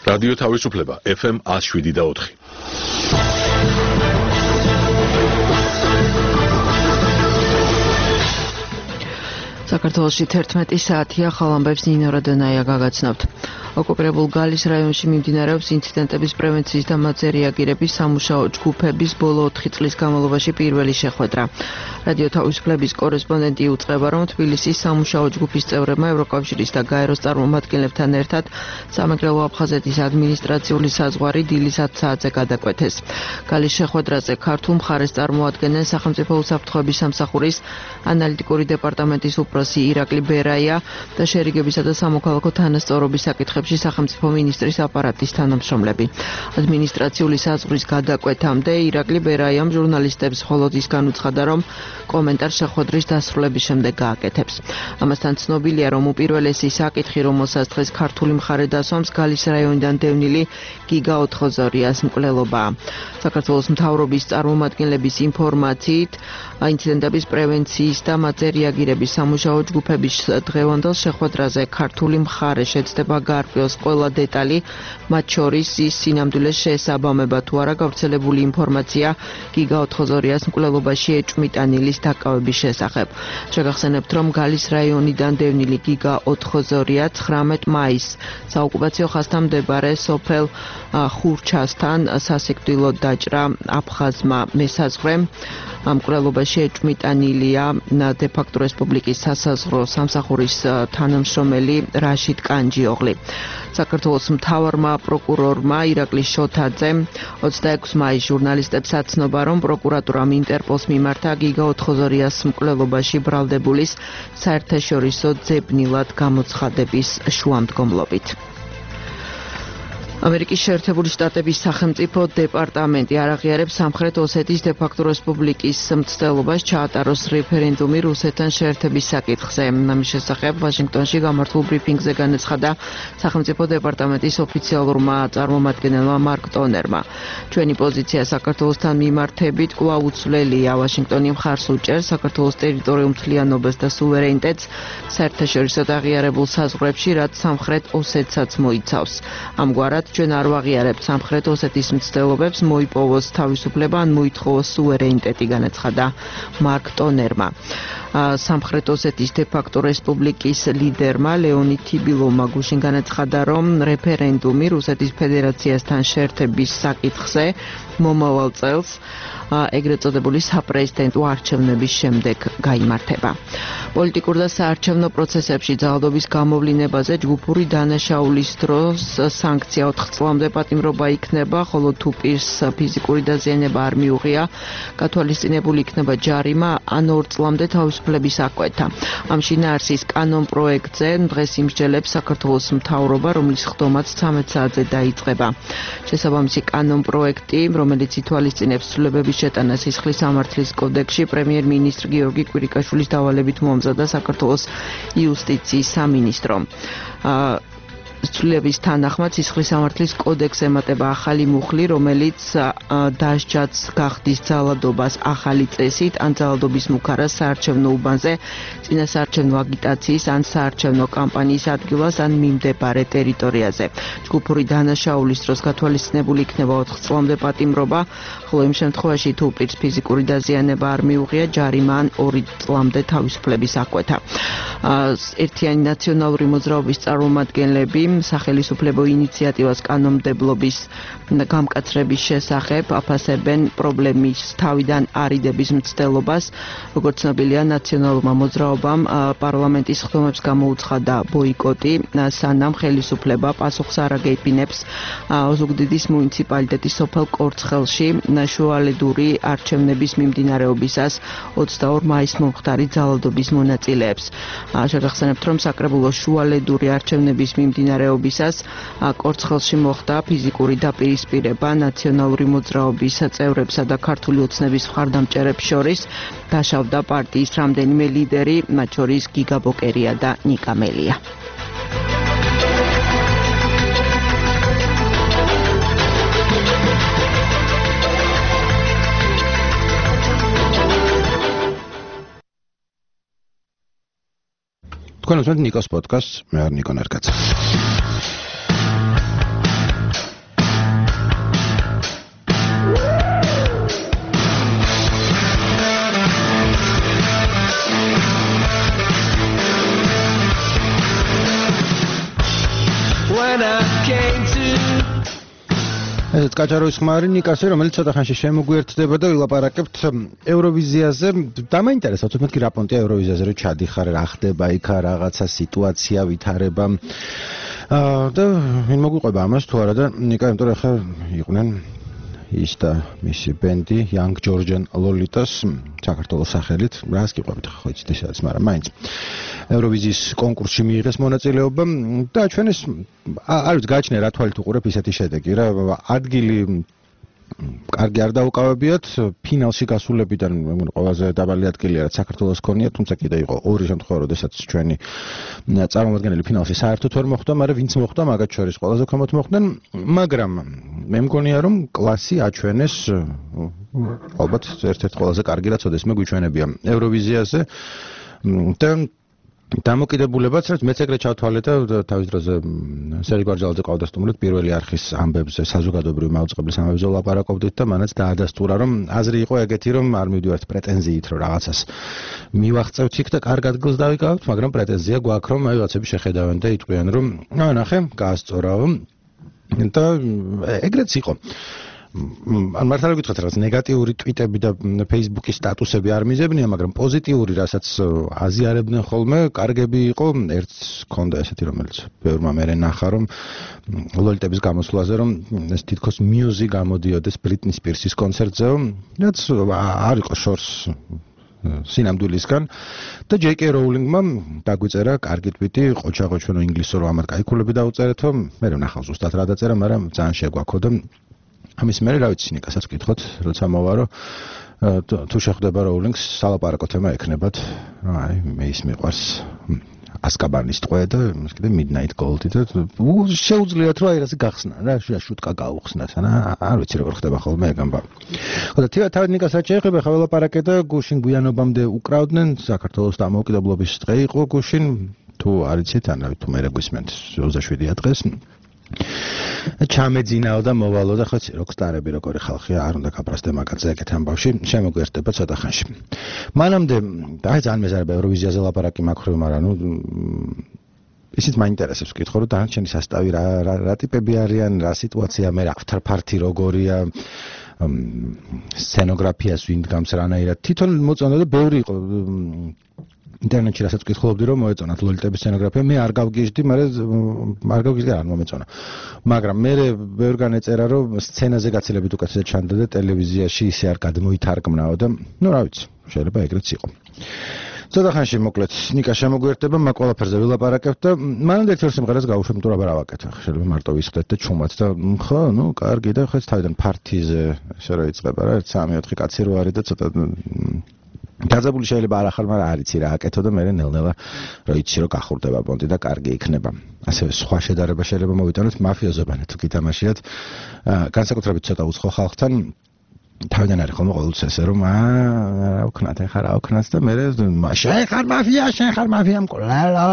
რადიო თავისუფლება FM 107.4. საქართველოში 11 საათია, ხალამბებს ნინო რადონაია გაგაცნობთ. ოკუპირებულ გალის რაიონში მიმდინარეობს ინციდენტების პრევენციის და მათზე რეაგირების სამუშაო ჯგუფების ბოლო 4 წლის განმავლობაში პირველი შეხვედრა. რადიო თავისუფლების კორესპონდენტი უწყება, რომ თბილისის სამუშაო ჯგუფის წევრებმა ევროკავშირის და გაეროს წარმომადგენლებთან ერთად სამეგრელო აფხაზეთის ადმინისტრაციული საზღვარი დილის 10 საათზე გადაკვეთეს. გალის შეხვედრაზე ქართულ მხარეს წარმოადგენენ სახელმწიფო უსაფრთხოების სამსახურის ანალიტიკური დეპარტამენტის უფროსი ირაკლი ბერაია და შერიგებისა და სამოქალაქო თანასწორობის საკითხებში სახელმწიფო მინისტრის აპარატის თანამშრომლები. ადმინისტრაციული საზღვრის გადაკვეთამდე ირაკლი ბერაიამ ჟურნალისტებს მხოლოდ ის განუცხადა, რომ კომენტარს შეხვედრის დასრულების შემდეგ გააკეთებს. ამასთან ცნობილია, რომ უპირველესი საკითხი, რომელსაც დღეს ქართული მხარე დასვამს, გალის რაიონიდან დევნილი გიგა ოთხოზორიას მკვლელობაა. საქართველოს მთავრობის წარმომადგენლების ინფორმაციით, ინციდენტების პრევენციის და მათზე რეაგირების სამუშაო ჯგუფების დღევანდელ შეხვედრაზე ქართული მხარე შეცდება გაარკვიოს ყველა დეტალი, მათ შორის ის სინამდვილეს შეესაბამება თუ არა გავრცელებული ინფორმაცია გიგა ოთხოზორიას მკვლელობაში ეჭვმიტანილის დაკავების შესახებ. შეგახსენებთ, რომ გალის რაიონიდან დევნილი გიგა ოთხოზორია 19 მაისს საოკუპაციო ხაზთან მდებარე სოფელ ხურჩასთან სასიკვდილოდ დაჭრა აფხაზმა მესაზღვრემ. მკვლელობაში ეჭვმიტანილია დე-ფაქტო რესპუბლიკის სასაზღვრო სამსახურის თანამშრომელი რაშიდ კანჯიოღლი. საქართველოს მთავარმა პროკურორმა ირაკლი შოთაძემ 26 მაისს ჟურნალისტებს აცნობა, რომ პროკურატურამ ინტერპოლს მიმართა გიგა ოთხოზორიას მკვლელობაში ბრალდებულის საერთაშორისო ძებნილად გამოცხადების შუამდგომლობით. ამერიკის შეერთებული შტატების სახელმწიფო დეპარტამენტი არ აღიარებს სამხრეთ ოსეთის დე-ფაქტო რესპუბლიკის მცდელობას ჩაატაროს რეფერენდუმი რუსეთთან შეერთების საკითხზე. ამის შესახებ ვაშინგტონში გამართულ ბრიფინგზე განაცხადა სახელმწიფო დეპარტამენტის ოფიციალურმა წარმომადგენელმა მარკ ტონერმა. ჩვენი პოზიცია საქართველოსთან მიმართებით კვლავ უცვლელია. ვაშინგტონი მხარს უჭერს საქართველოს ტერიტორიულ მთლიანობას და სუვერენიტეტს საერთაშორისოდ აღიარებულ საზღვრებში, რაც სამხრეთ ოსეთსაც მოიცავს. ამგვარად ჩვენ არ ვაღიარებთ სამხრეთ ოსეთის მცდელობებს მოიპოვოს თავისუფლება ან მოითხოვოს სუვერენიტეტი, განაცხადა მარკ ტონერმა. სამხრეთ ოსეთის დე-ფაქტო რესპუბლიკის ლიდერმა ლეონიდ თიბილოვმა გუშინ განაცხადა, რომ რეფერენდუმი რუსეთის ფედერაციასთან შეერთების საკითხზე მომავალ წელს ეგრეთ წოდებული საპრეზიდენტო არჩევნების შემდეგ გაიმართება. პოლიტიკურ და საარჩევნო პროცესებში ძალადობის გამოვლინებაზე ჯგუფური დანაშაულის დროს სანქცია 4 წლამდე პატიმრობა იქნება, ხოლო თუ პირს ფიზიკური დაზიანება არ მიუღია, გათვალისწინებული იქნება ჯარიმა ან 2 წლამდე თავისუფლების აკვეთა. ამ შინაარსის კანონ პროექტზე დღეს იმსჯელებს საქართველოს მთავრობა, რომლის ხდომაც 13 საათზე დაიწყება. შესაბამისი კანონ პროექტი, რომელიც ითვალისწინებს ცვლილებების შეტანას სისხლის სამართლის კოდექსში, პრემიერ-მინისტრ გიორგი კვირიკაშვილის დავალებით მოამზადა საქართველოს იუსტიციის სამინისტრომ. ცვლილების თანახმად სისხლის სამართლის კოდექსს ემატება ახალი მუხლი, რომელიც დასჯადს გახდის ძალადობას ახალი წესით ან ძალადობის მუქარას საარჩევნო უბანზე, წინასაარჩევნო აგიტაციის ან საარჩევნო კამპანიის ადგილას ან მიმდებარე ტერიტორიაზე. ჯგუფური დანაშაულის დროს გათვალისწინებული იქნება 4 წლამდე პატიმრობა, ხოლო იმ შემთხვევაში თუ პირს ფიზიკური დაზიანება არ მიუღია, ჯარიმა ან 2 წლამდე თავისუფლების აკვეთა. ერთიანი ნაციონალური მოძრაობის წარმომადგენლები სახელისუფლებო ინიციატივას კანონმდებლობის გამკაცრების შესახებ აფასებენ პრობლემის თავიდან არიდების მცდელობას. როგორც ცნობილია, ნაციონალურმა მოძრაობამ პარლამენტის ხდომებს გამოუცხადა ბოიკოტი, სანამ ხელისუფლება პასუხს არ აგეიფინებს ოზუგდიდის მუნიციპალიტეტის სოფელ კორცხელში შუალედური არჩევნების მიმდინარეობისას 22 მაისს მომხდარი ძალადობის მონაწილეებს. შეგახსენებთ, რომ საკრებულოს შუალედური არჩევნების მიმდინარეობისას კორცხელში მოხდა ფიზიკური დაპირისპირება ნაციონალური მოძრაობის წევრებსა და ქართული ოცნების მხარდამჭერებს შორის. დაშავდა პარტიის რამდენიმე ლიდერი, მათ შორის გიგა ბოკერია და ნიკა მელია. თქვენ უსმენთ ნიკოს პოდკასტს, მე ვარ ნიკო ნერკაცა. რომელიც კაჭაროვის ხმარი ნიკასე, რომელიც ცოტა ხანში შემოგვიერთდება და ვილაპარაკებთ ევროვიზიაზე. დამაინტერესებს მეთქი რა პონტია ევროვიზიაზე, რომ ჩადიხარ, რა ხდება იქ, რაღაცა სიტუაცია ვითარება. და ვინ მოგვიყვება ამას თუ არა და ნიკა, იმიტომ რომ ხა იყვნენ ის და მისი ბენდი Young Georgian Lolitas საქართველოს სახელით. რას გიყვებით ხო იცით ესაც, მაგრამ მაინც ევროვიზიის კონკურსში მიიღეს მონაწილეობა და ჩვენს არ ვიცი გააჩნია რა თვალით უყურებ ისეთი შედეგი რა ადგილი კარგი არ დაუკავებიათ ფინალში გასულებიდან ყველაზე დაბალი ადგილია რაც საქართველოს ქონია, თუმცა კიდე იყო ორი შემთხვევა, როდესაც ჩვენი წარმომადგენელი ფინალში საერთოდ ვერ მოხვდა, მაგრამ ვინც მოხვდა, მაგათ შორის ყველაზე ქვემოთ მოხვდნენ, მაგრამ მე მგონია რომ კლასი აჩვენეს ალბათ ერთ-ერთ ყველაზე კარგი რაც ოდესმე გვიჩვენებია ევროვიზიაზე და დამოკიდებულებაც რაც მეც ეგრე ჩავთვალე და თავის დროზე სერგი გვარჯალაძე ყავდა სტუმრად პირველი არხის ამბებზე საზოგადოებრივი მაუწყებლის ამბებზე ლაპარაკობდით და მანაც დაადასტურა რომ აზრი იყო ეგეთი რომ არ მივდივართ პრეტენზიით რომ რაღაცას მივაღწევთ იქ და კარგ ადგილს დავიკავებთ, მაგრამ პრეტენზია გვაქვს რომ აი რაღაცები შეხედავენ და იტყვიან რომ ნახე გაასწორაო და ეგრეც იყო. ან მართლა გითხრათ რაღაც ნეგატიური ტვიტები და Facebook-ის სტატუსები არ მიზებნია, მაგრამ პოზიტიური, რასაც აზიარებდნენ ხოლმე, კარგები იყო. ერთს ქონდა ესეთი, რომელიც ბევრმა მერე ნახა, რომ ლოლიტების გამოსვლაზე, რომ ეს თითქოს მიუზი გამოდიოდეს Britney Spears-ის კონცერტზე, რაც არ იყო შორს სინამდვილისგან და JK Rowling-მა დაგვიწერა კარგი ტვიტი, ყოჩაღო ინგლისურ ამად კაიქულები დაუწერეთო, მე ვნახავ ზუსტად რა დაწერა, მაგრამ ძალიან შეგვაქო და ამის მერე რა ვიცი ნიკასაც ვკითხოთ, როცა მოვარო თუ შეხვდება Rowling-ს სალაპარაკო თემა ექნებათ, აი მე ის მიყვარს ასკაბანის ტყვე და კიდე Midnight Gold და შეუძლიათ რომ აი რასი გახსნა რა შუტკა გაუხსნათ არ ვიცი როგორ ხდება ხოლმე ეგ ამბავი. ხო და თავად ნიკასაც შეეხება ხა ველაპარაკე და გუშინ გვიანობამდე უკრავდნენ საქართველოს დამოუკიდებლობის დღე იყო გუშინ თუ არ იცით ან თუ მე გვისმენთ 27 დღეს ჩამეძინაო და მოვალო და ხო როკსტარები როგორი ხალხია არ უნდა გაფრასდე მაგაზე ეგეთ ამბავში შემოგვიერთდება ცოტა ხანში. მანამდე აი ძალიან მეზარება ევროვიზიაზე ლაპარაკი მაქვს, მაგრამ ნუ ისიც მაინტერესებს ვკითხო რომ დანარჩენი სასტავი რა ტიპები არიან, რა სიტუაცია, მე after party როგორია, სცენოგრაფიას ვინ დგამს რანაირად. თვითონ მოწონდა და ბევრი იყო ინტერნეტში რასაც ვკითხულობდი რომ მოეწონათ ლოლიტების სცენოგრაფია, მე არ გავგიჟდი, მაგრამ არ გავგიჟდი არ მომეწონა. მაგრამ მე ბევრგან ეწერა რომ სცენაზე გაცილებით უკეთესად ჩანდა და ტელევიზიაში ისე არ გადმოითარგმნაო და ნუ რა ვიცი, შეიძლება ეგრეც იყო. ცოტა ხანში მოკლედ ნიკა შემოგვიერთდება, მაგ ყველაფერზე ვილაპარაკებთ და მანამდე ერთ სიმღერას გავუშვებ, თუ რა ვაკეთებ. შეიძლება მარტო ვისხდეთ და ჩუმად და ხო, ნუ კარგი და ხო თავიდან პარტიზე ესე რა იწყება რა 1-3-4 კაცი რო არის და ცოტა დაძაბული შეიძლება არ ახალ, მაგრამ არ იცი რა აკეთო და მე ნელ-ნელა რო იცი რომ გახურდება პონტი და კარგი იქნება. ასევე სხვა შედარება შეიძლება მოვიტანოთ მაფიოზებანი თუ გითამაშიათ. განსაკუთრებით ცოტა უცხო ხალხთან თავიდან არის ხოლმე ყოველთვის ესე რომ რა ვქნათ ახლა რა ვქნათ და მე შენ ხარ მაფია მკვლელო.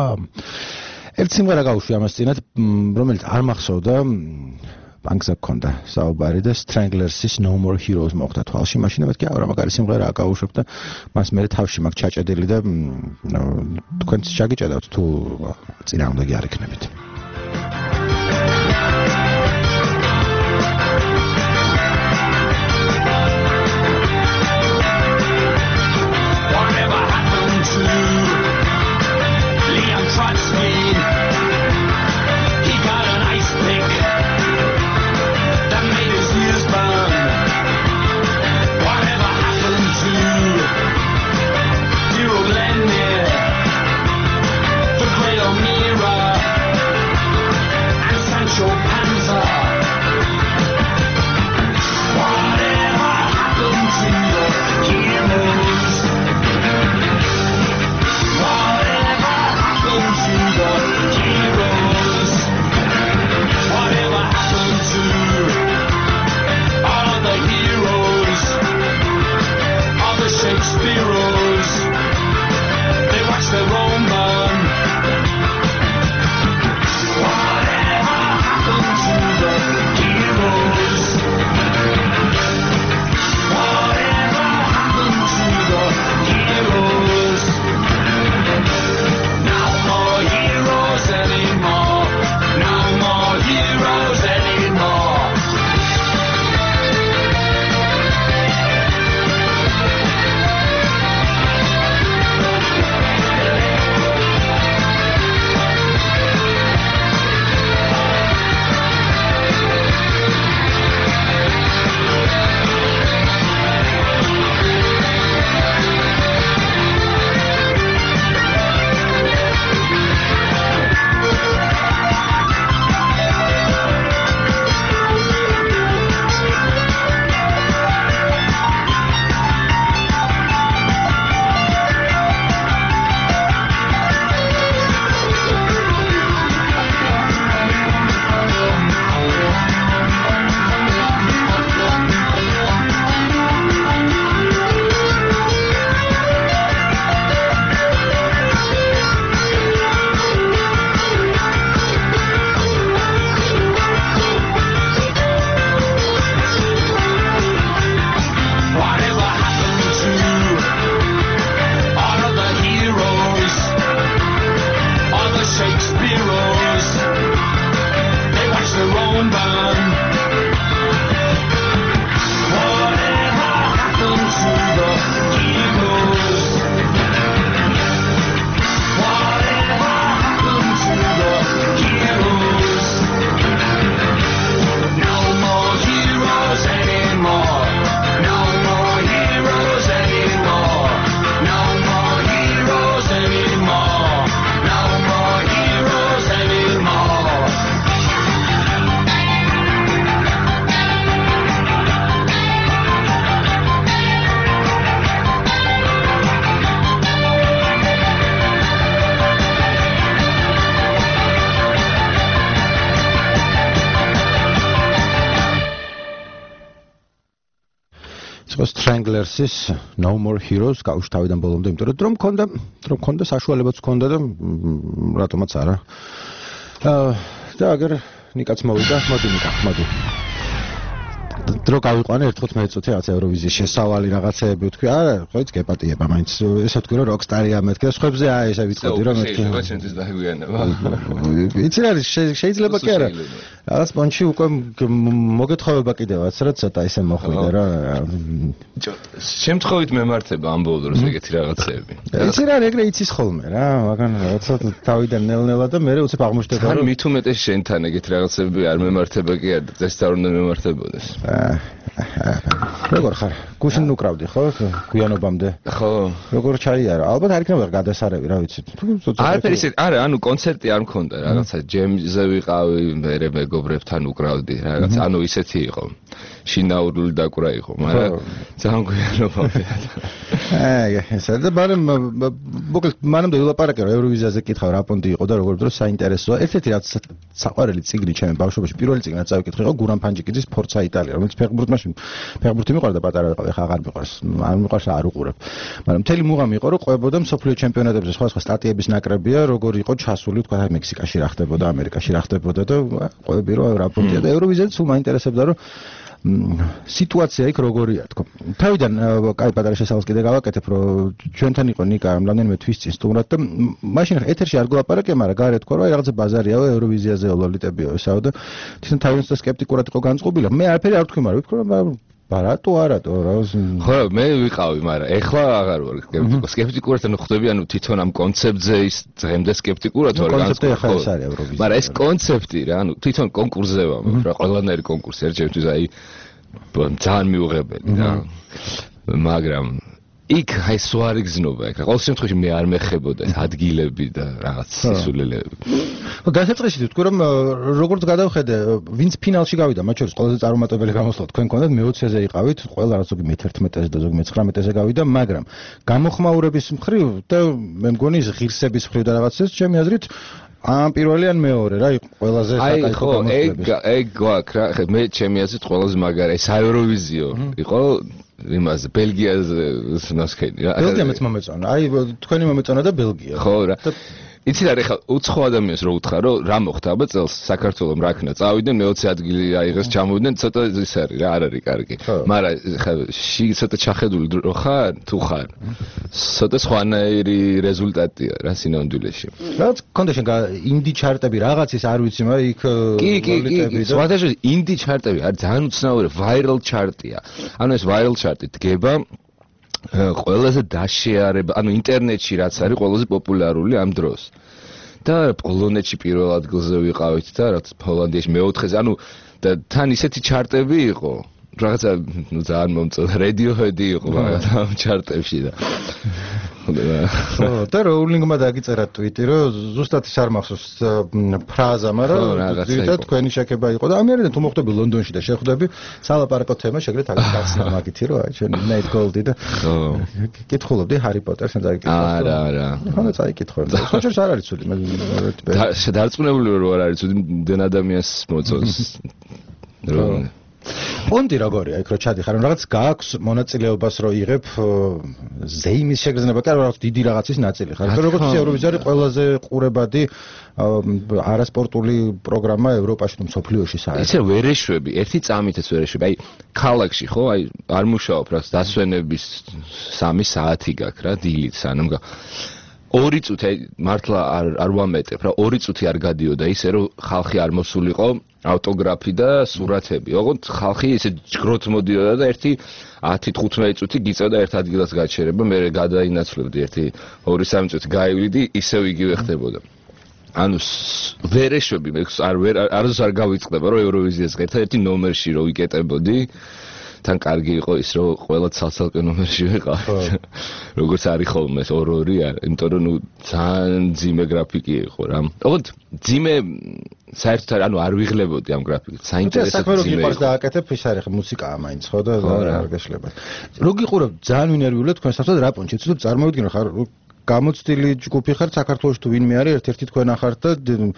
ერთ სიმღერა გავუშვი ამას წინათ, რომელიც არ მახსოვდა ბანკზე გქონდა საუბარი და Stranglers-ის No More Heroes მოხდა თვალში, მაშინ მეთქი რა მაგარი სიმღერაა გავუშვებ და მას მე თავში მაქვს ჩაჭედილი და თქვენც ჩაგიჭედავთ თუ წინააღმდეგი არ იქნებით. Your pants Stranglers-ის No More Heroes კავშირ თავიდან ბოლომდე, იმიტომ რომ მქონდა საშუალებაც მქონდა და რატომაც არა. და აგერ ნიკაც მოვიდა, მოდი. დრო გავიყვანე 15 წუთი რაღაც ევროვიზიის შესავალი რაღაცეები ვთქვი, არა, ხო იცი გეპატიება, მაინც ესე ვთქვი რომ როკსტარია მეთქე, სხვებზე ესე ვიტყოდი რომ მეთქე. შენთვის დაგვიანება. იცი რა შეიძლება კი არა. რაღაც პონჩი უკვე მოგეთხოვება კიდევაც რა ცოტა ისე მოხვიდა რა. შემთხვევით მემართება ამ ბოლო დროს ეგეთი რაღაცეები. იცი რა ეგრე იცის ხოლმე რა, მაგრამ რაღაცა თავიდან ნელ-ნელა და მე უცებ აღმოჩნდება რომ მით უმეტეს შენთან ეგეთი რაღაცეები არ მემართება კი არა, წესით არ უნდა მემართებოდეს. როგორ ხარ? გუშინ უკრავდი ხო? გვიანობამდე. ხო. როგორ ჩაიარა? ალბათ არ იქნება გადასარევი, რა ვიცი. არაფერი ისე, არა, ანუ კონცერტი არ მქონდა, რაღაცა ჯემზე ვიყავი, მე მეგობრებთან უკრავდი, რაღაცა, ანუ ისეთი იყო. შინაურული დაკვრა იყო, მაგრამ ძალიან გვიანობამდე. ესა და მოკლედ მანამდე ვილაპარაკე რომ ევროვიზიაზე კითხავ რა პონტი იყო და როგორ დრო საინტერესოა. ერთ-ერთი რაც საყვარელი წიგნი ჩემი ბავშვობაში, პირველი წიგნი რაც წავიკითხე იყო გურამ ფანჯიკიძის Forza Italia, რომელიც ფეხბურთი მიყვარდა პატარა ვიყავი, ხა აღარ მიყვარს. არ მიყვარს არ უყურებ. მაგრამ მთელი მუღამი იყო რომ ყვებოდა მსოფლიო ჩემპიონატებზე სხვა სტატიების ნაკრებია, როგორ იყო ჩასული, თქვა აი მექსიკაში რა ხდებოდა, ამერიკაში რა ხდებოდა და ყვები რომ რა პონტია და ევროვიზიაზე სულ მაინტერესებდა რომ სიტუაცია იქ როგორია თქო. თავიდან კაი პატარა შესავალს კიდე გავაკეთებ რომ ჩვენთან იყო ნიკა რამდენიმე თვის წინ სტუმრად და მაშინ ეთერში არ გულაპარაკე, მაგრამ გარეთ თქვა რომ აი რაღაცა ბაზარიაო ევროვიზიაზე ლოლიტებიო ესაო და თვითონ თავისთავად სკეპტიკურად იყო განწყობილი. მე არაფერი არ ვთქვი, მაგრამ ვთქვი რომ ბარატო არატო რა ხო მე ვიყავი, მაგრამ ეხლა აღარ ვარ სკეპტიკურად ანუ ხვდები, ანუ თვითონ ამ კონცეფტზე ის დღემდე სკეპტიკურად ვარ განწყობილი. მაგრამ ეს კონცეფტი რა, ანუ თვითონ კონკურსზე ვარ, რა ყველანაირი კონკურსი ერთ ჩემთვის აი ძალიან მიუღებელი რა. მაგრამ იქ აი სვარი გზნობა იქ. ყოველ შემთხვევაში მე არ მეხებოდა ეს ადგილები და რაღაც სისულელეები. ხო დასაწყისში თქვი რომ როგორც გადავხედე, ვინც ფინალში გავიდა, მათ შორის ყველაზე წარუმატებელი გამოსვლა თქვენ გქონდათ, მე-20-ზე იყავით, ყველა რაც ზოგი მე-11-ზე და ზოგი მე-19-ზე გავიდა, მაგრამ გამოხმაურების მხრივ და მე მგონი ღირსების მხრივ და რაღაცას ჩემი აზრით ამ პირველი ან მეორე რა იყო ყველაზე საკაიფო გამოსვლები. ეგ გვაქვს რა, მე ჩემი აზრით ყველაზე მაგარი ეს ევროვიზიო იყო იმაზე ბელგიაზე ნასკენი რა. ბელგიამაც მომეწონა. აი თქვენი მომეწონა და ბელგია. ხო რა. იცი რა ხა უცხო ადამიანს რო უთხრა რომ რა მოხდა აბა წელს საქართველოს რაკნა წავიდნენ მე-20 ადგილი აიღეს ჩამოვიდნენ ცოტა ის არის რა არ არის კარგი. მაგრამ ხა ცოტა ჩახედული რო ხარ თუ ხარ ცოტა სხვანაირი რეზულტატია რა სინამდვილეში. რაც კონდა შენ ინდი ჩარტები რაღაცის არ ვიცი, მაგრამ იქ კი სხვადასხვა ინდი ჩარტები არის ძალიან უცნაური ვაირალ ჩარტია. ანუ ეს ვაირალ ჩარტი დგება ყველაზე დაშეარება, ანუ ინტერნეტში რაც არის ყველაზე პოპულარული ამ დროს. და პოლონეთში პირველ ადგილზე ვიყავით და რაც ჰოლანდიაში მე-4-ზე, ანუ და თან ისეთი ჩარტები იყო, რაღაცა ძალიან მომწონდა, Radiohead იყო ამ ჩარტებში და და როულინგმა დაგიწერა ტვიტი, რომ ზუსტად ის არ მახსოვს ფრაზა, მაგრამ ზუსტად თქვენი შეკება იყო და ამერიდან თუ მოხდები ლონდონში და შეხვდები, სალაპარაკო თემა შეგრეთ აგეთ გაცნა მაგითი, რომ აი ჩვენ Nate Gold-ი და კითხულობდი Harry Potter-ს და წაიკითხავ. არა. ხანდა წაიკითხავ. სოჭერს არ არის ცუდი, მე დარწმუნებული ვარ არ არის ცუდი, დენ ადამიანს მოწონს. პონტი როგორია იქ რო ჩადიხარ, რომ რაღაც გააქვს მონაწილეობას რო იღებ ზეიმის შეგრძნება, კი არა რაღაც დიდი რაღაცის ნაწილი ხარ. როგორც ევროვიზია ყველაზე ყურებადი არასპორტული პროგრამა ევროპაში თუ მსოფლიოში საერთოდ. ისე ვერ ეშვები, ერთი წამითაც ვერ ეშვები. აი ქალაქში ხო, აი არ მუშაობ რა, დასვენების 3 საათი გაქვს რა, დილით სანამ 2 წუთი მართლა არ ვამეტებ რა, 2 წუთი არ გადიოდა ისე რომ ხალხი არ მოსულიყო ავტოგრაფი და სურათები. ოღონდ ხალხი ისე ჯგროთ მოდიოდა და ერთი 10-15 წუთი გიწევდა ერთ ადგილას გაჩერება, მე გადაინაცვლებდი ერთი 2-3 წუთი გაივლიდი, ისევ იგივე ხდებოდა. ანუ ვერ ეშვები, მე არ გავიწყდება რომ ევროვიზიას ერთ-ერთი ნომერში რო ვიკეტებოდი. თან კარგი იყო ის რომ ყველა ცალ-ცალკე ნომერში ვიყავით. როგორც არის ხოლმე 2-2 არა, იმიტომ რომ ნუ ძალიან ძიმე გრაფიკი იყო რა. ოღონდ ძიმე საერთოდ ანუ არ ვიღლებოდი ამ გრაფიკით. საინტერესო ძიმე. საქმე რო დააკეთებ ის არის ხა მუსიკაა მაინც ხო და არ გეშლება. რო გიყურებ ძალიან ვინერვიულად თქვენ საერთოდ რა პონჩი, ცუდად წარმოვიდგინე ხარ გამოცდილი ჯგუფი ხარ საქართველოში თუ ვინმე არის ერთ-ერთი თქვენ ახართ და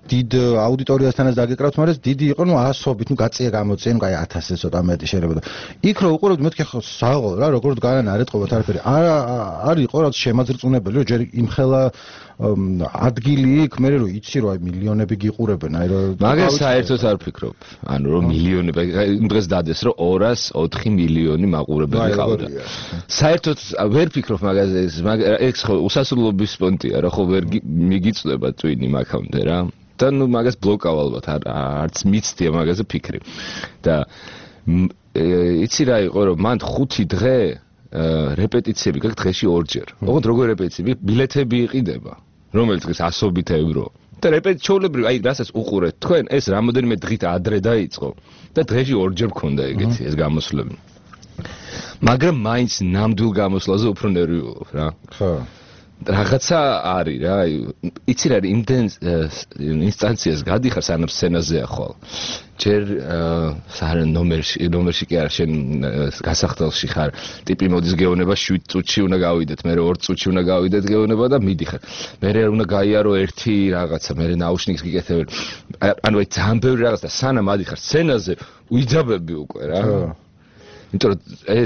დიდ აუდიტორიასთანაც დაგეკრავთ, მაგრამ დიდი იყო, ასობით, გაწია გამოწია, კაი 1000-ზე ცოტა მეტი შეიძლება და იქ რო უყურებთ, მეთქე ხო საღო რა, როგორ განან არ ეტყობათ არაფერი. არ იყო რაც შემაძრწუნებელი, რომ ჯერ იმხელა ადგილი იქ, მე რო იცი რომ აი მილიონები გიყურებენ, აი რომ მაგას საერთოდ არ ვფიქრობ. ანუ რომ მილიონები, იმ დღეს დადეს რომ 204 მილიონი მაყურებელი ყავდა. საერთოდ ვერ ფიქრობ მაგაზე, ეს ხო უსასრულობის პონტია რა, ხო ვერ მიგიწდება ტვინი მაგამდე რა. და ნუ მაგას ბლოკავ ალბათ, არც მიცდია მაგაზე ფიქრი. და იცი რა იყო რომ მან 5 დღე რეპეტიციები გაქვს დღეში 2-ჯერ. ოღონდ როგორ რეპეტიციები? ბილეთები იყიდება, რომელიც დღეს 100 ევრო. და ჩვეულებრივ, აი რასაც უყურეთ თქვენ, ეს რამოდენიმე დღით ადრე დაიწყო და დღეში 2-ჯერ მქონდა ეგეთი ეს გამოსვლები. მაგრამ მაინც ნამდვილ გამოსვლაზე უფრო ნერვიულობ რა. ხო. რაღაცა არის რა, იცი რა, იმდენ ინსტანციას გადიხარ, სანამ სცენაზეა ხვალ. ჯერ სარენ ნომერში კი არა, შენ გასახდელში ხარ, ტიპი მოდის გეუბნება 7 წუთში უნდა გავიდეთ, მე 2 წუთში უნდა გავიდეთ გეუბნება და მიდიხარ. მე უნდა გაიარო ერთი რაღაცა, მე ნაუშნიკს გიკეთებ. ანუ აი ძალიან ბევრი რაღაც და სანამ ადიხარ სცენაზე, უიძაბები უკვე რა. იმიტომ რომ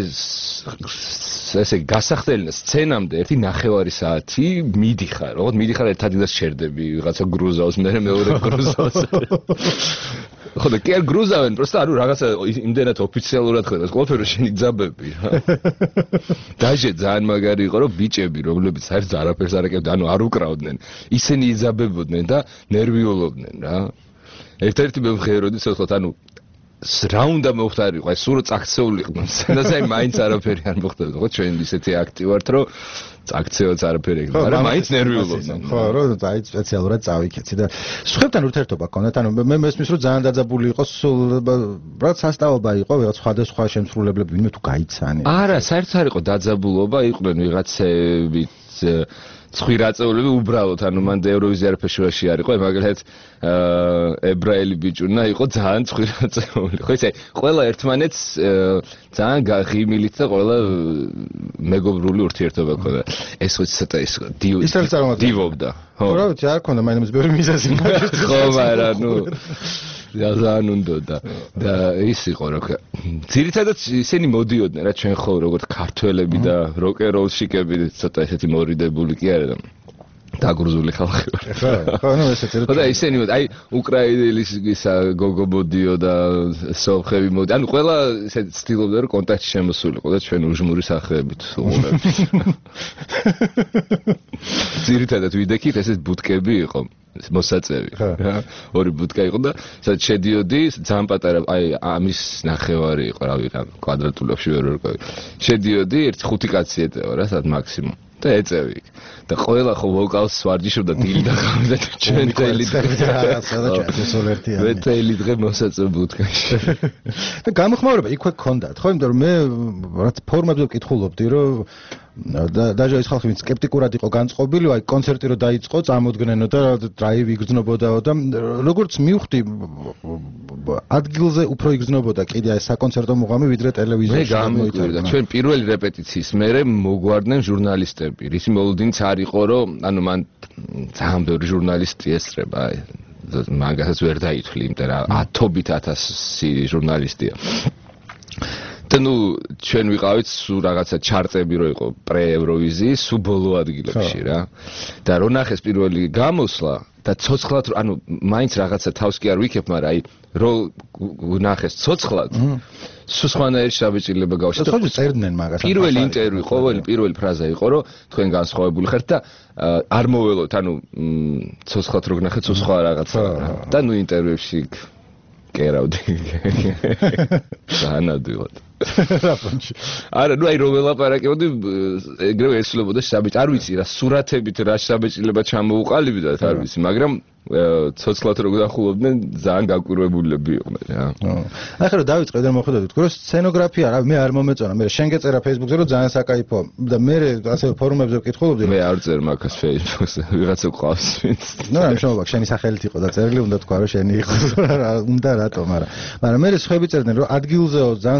ესე გასახდელი სცენამდე 1.5 საათი მიდიხარ, ოღონდ მიდიხარ ერთ ადგილას შერდები, რაღაცა გრუზავს, მე მეორე გრუზავს. ხო და კი არ გრუზავენ, просто ანუ რაღაცა იმდენად ოფიციალურად ხდება, ყველაფერი შენი ძაბები რა. დაჟე ძალიან მაგარი იყო, რომ ბიჭები, რომლებიც საერთოდ არაფერს არ აკეთებდნენ, ანუ არ უკრავდნენ, ისინი იძაბებოდნენ და ნერვიულობდნენ რა. ერთ-ერთი მომხეროდი ცოტა, ანუ რა უნდა მოხდარიყო, აი სულ წაქცეულიყო. სცენაზე მაინც არაფერი არ მოხდებოდა, ხო ჩვენ ისეთი აქტი ვართ, რომ წაქცეოც არაფერი ეგ, მაგრამ მაინც ნერვიულობდნენ. ხო, რომ აი სპეციალურად წავიქეცი და სხვებთან ურთიერთობა გქონდათ, ანუ მე მესმის რომ ძალიან დაძაბული იყო, სულ რაღაც სასტაობა იყო, ვიღაც სხვადასხვა შემსრულებლები, ვინმე თუ გაიცანი. არა, საერთოდ არ იყო დაძაბულობა, იყვნენ ვიღაცები ცხვირაწეულები უბრალოდ, ანუ მან ევროვიზია ფესტივალში არ იყო, მაგალითად ებრაელი ბიჭუნა იყო ძალიან ცხვირაწეული. ხო იცი, ყველა ერთმანეთს ძალიან ღიმილით და ყველა მეგობრული ურთიერთობა ჰქონდა. ეს ხო ცოტა ის დივობდა. ხო, რა ვიცი, არ ქონდა მაინც ბევრი მიზეზი მაგის. ხო, მაგრამ ნუ ძალიან უნდა და ის იყო რა. ძირითადად ისინი მოდიოდნენ რა, ჩვენ ხო როგორც ქართველები და როკ-ენ-როლშიკები ცოტა ესეთი მორიდებული კი არა და დაგრუზული ხალხი ვარ. ხო, ნუ ესეთი. ხო და ისინი აი უკრაინელის ისა გოგო მოდიო და სომხები მოდი. ანუ ყველა ესე ცდილობდა რომ კონტაქტი შემოსულიყო და ჩვენ უჟმური სახეებით უყურებთ. ძირითადად ვიდექით ესეთ ბუტკები იყო. მოსაწევი რა, ორი ბუტკა იყო და სადაც შედიოდი, ძალიან პატარა, აი ამის ნახევარი იყო, რავი რა, კვადრატულებში ვერ ვერკვევი. შედიოდი 1-5 კაცი ეტევა რა, სადაც მაქსიმუმ. და ეწევი იქ. და ყველა ხო ვოკალს ვარჯიშობდა დილი და ხამდა ჩვენ თელი რაღაცა და ჩვენ ერთიანი. მე თელი დღე მოსაწევ ბუტკაში. და გამოხმაურება იქვე გქონდათ, ხო, იმიტომ რომ მე რაც ფორმებზე ვკითხულობდი, რომ დაჟე ის ხალხი ვინც სკეპტიკურად იყო განწყობილი, აი კონცერტი რო დაიწყო, წამოდგნენო და დრაივი იგრძნობოდაო და როგორც მივხვდი ადგილზე უფრო იგრძნობოდა კიდე აი საკონცერტო მუღამი ვიდრე ტელევიზიაში. მე გამოიკვირდა, ჩვენ პირველი რეპეტიციის მერე მოგვარდნენ ჟურნალისტები. რის მოლოდინიც არ იყო, რომ ანუ მან ძალიან ბევრი ჟურნალისტი ესწრება, აი მაგასაც ვერ დაითვლი, იმიტომ რომ 10,000 ჟურნალისტია. და ნუ ჩვენ ვიყავით სულ რაღაცა ჩარტები რო იყო პრე-ევროვიზიის სულ ბოლო ადგილებში რა. და რო ნახეს პირველი გამოსვლა და ცოცხლად ანუ მაინც რაღაცა თავს კი არ ვიქებ, მაგრამ აი რო ნახეს ცოცხლად სულ სხვანაირი შაბეჭილება გავშვა. ცოცხლად წერდნენ მაგას. პირველი ინტერვიუ, პირველი ფრაზა იყო, რომ თქვენ განსხვავებული ხართ და არ მოველოთ, ანუ ცოცხლად რო გნახეთ სულ სხვა რაღაცა რა. და ნუ ინტერვიუში კერავდი. განადვილად. არა, ნუ აი რომ ველაპარაკებოდი, ეგრევე ესულებოდა შაბეჭ, არ ვიცი რა, სურათებით რა შაბეჭილება ჩამოუყალიბდათ, არ ვიცი, მაგრამ ცოცხლად რო გახულობდნენ, ძალიან გაკვირვებულები იყვნენ რა. ახლა რომ დავიწყე და მოხდები, თქო რომ სცენოგრაფია რა, მე არ მომეწონა, მე შენ გეწერა Facebook-ზე რომ ძალიან საკაიფოა და მე ასე ფორუმებზე ვკითხულობდი. მე არ წერ მაგას Facebook-ზე, ვიღაცა ყავს ვინც. ნუ რა მშობა, შენი სახელით იყო და წერილი უნდა თქვა რომ შენი იყო, უნდა რატომ, მაგრამ მე სხვები წერდნენ რომ ადგილზეო ძალიან საკაიფო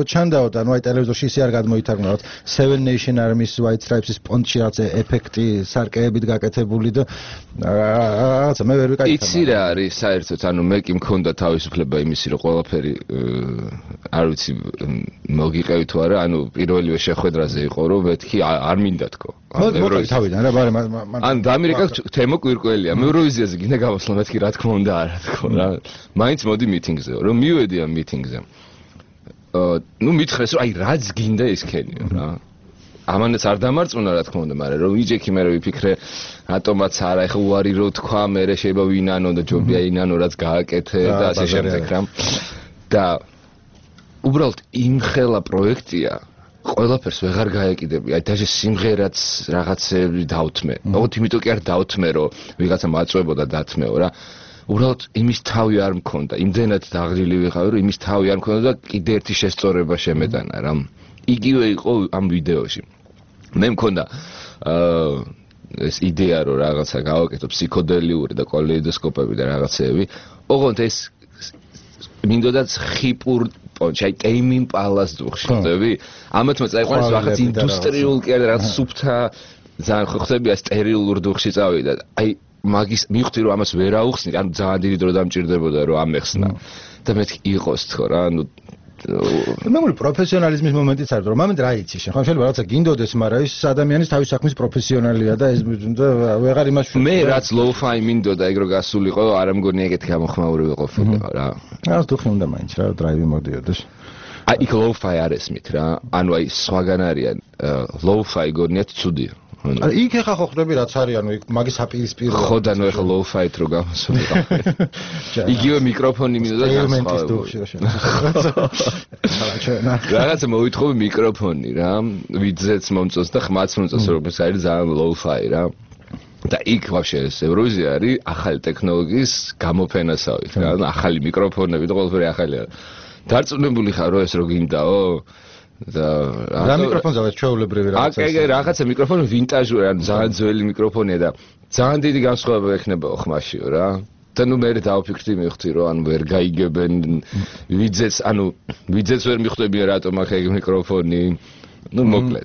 ჩანდაო და ნუ აი ტელევიზორში ისე არ გადმოითარგმნა რაღაც Seven Nation Army-s White Stripes-ის პონტში რაღაც ეფექტი სარკეებით გაკეთებული და რაღაცა მე ვერ ვიკაი. იცი რა არის საერთოდ ანუ მე კი მქონდა თავისუფლება იმისი რომ ყველაფერი არ ვიცი მოგიყევი თუ არა ანუ პირველივე შეხვედრაზე იყო რომ მეთქი არ მინდა თქო. თავიდან რა ბარე ან დამირეკა თემო კვირკველია მე ევროვიზიაზე გინდა გავასწავლო მეთქი რა თქმა უნდა არა თქო რა მაინც მოდი მიტინგზე რომ მივედი ამ მიტინგზე ნუ მითხრეს რომ აი რაც გინდა ის ქენიო რა ამანაც არ დამარწმუნა რა თქმა უნდა მაგრამ რომ ვიჯექი მე ვიფიქრე რატომაც არა ეხა უარი რო თქვა მე შეიძლება ვინანო და ჯობია ინანო რაც გააკეთე და ასე შემდეგ რა და უბრალოდ იმხელა პროექტია ყველაფერს ვეღარ გაეკიდები აი დაჟე სიმღერაც რაღაცები დავთმე ოღონდ იმიტომ კი არ დავთმე რომ ვიღაცა მაწვებოდა დათმეო რა უბრალოდ იმის თავი არ მქონდა იმდენად დაღრილი ვიყავი რომ იმის თავი არ მქონდა და კიდე ერთი შესწორება შემეტანა რა იგივე იყო ამ ვიდეოში მე მქონდა ეს იდეა რომ რაღაცა გავაკეთო ფსიქოდელიური და კალეიდოსკოპები და რაღაცეები ოღონდ ეს მინდოდა ხიპურ პონჩი აი ტეიმინ პალას დუხში ხდები ამათმა წაიყვანეს რაღაც ინდუსტრიულ კი არა რაღაც სუფთა ძალიან ხო ხდები ეს სტერილურ დუხში წავიდა აი მაგის მივხვდი რომ ამას ვერ აუხსნი ანუ ძალიან დიდი დრო დამჭირდებოდა რომ ამეხსნა და მეთქი იყოს თქო რა ანუ მე მგონი პროფესიონალიზმის მომენტიც არის რომ მომენტ რა იცი შენ ხო შეიძლება რაღაცა გინდოდეს მაგრამ ის ადამიანის თავის საქმის პროფესიონალია და ეს ვეღარ იმას მე რაც low-fi მინდოდა ეგ რო გასულიყო არ მგონი ეგეთი გამოხმაურები ყოფილიყო რა რა თუ ხინდა მაინც რა დრაივი მოდიოდეს აი იქ low-fi არ ესმით რა ანუ აი სხვაგან არიან low-fi გონიათ ცუდია არა იქ ეხა ხო ხდები რაც არის ანუ იქ მაგის აპირისპირო ხო და ნუ ეხა low-fi-თ რო გამოსულიყო იგივე მიკროფონი მინდოდა რაღაცა მოვითხოვე მიკროფონი რა ვიძეც მომწონს და ხმაც მომწონს როგორც არის ძალიან low-fi რა და იქ ვაფშე ეს ევროვიზია არის ახალი ტექნოლოგიის გამოფენასავით რა ახალი მიკროფონები და ყველაფერი ახალია დარწმუნებული ხარ რომ ეს რო გინდაო და რა მიკროფონზე ვარ ჩვეულებრივი რაღაცა აკ რაღაცა მიკროფონი ვინტაჟური ანუ ძალიან ძველი მიკროფონია და ძალიან დიდი განსხვავება ექნებაო ხმაშიო რა და ნუ მე დავფიქრდი მივხვდი რომ ანუ ვერ გაიგებენ ვიძეც ვერ მიხვდებიან რატომ აქ ეგ მიკროფონი ნუ მოკლედ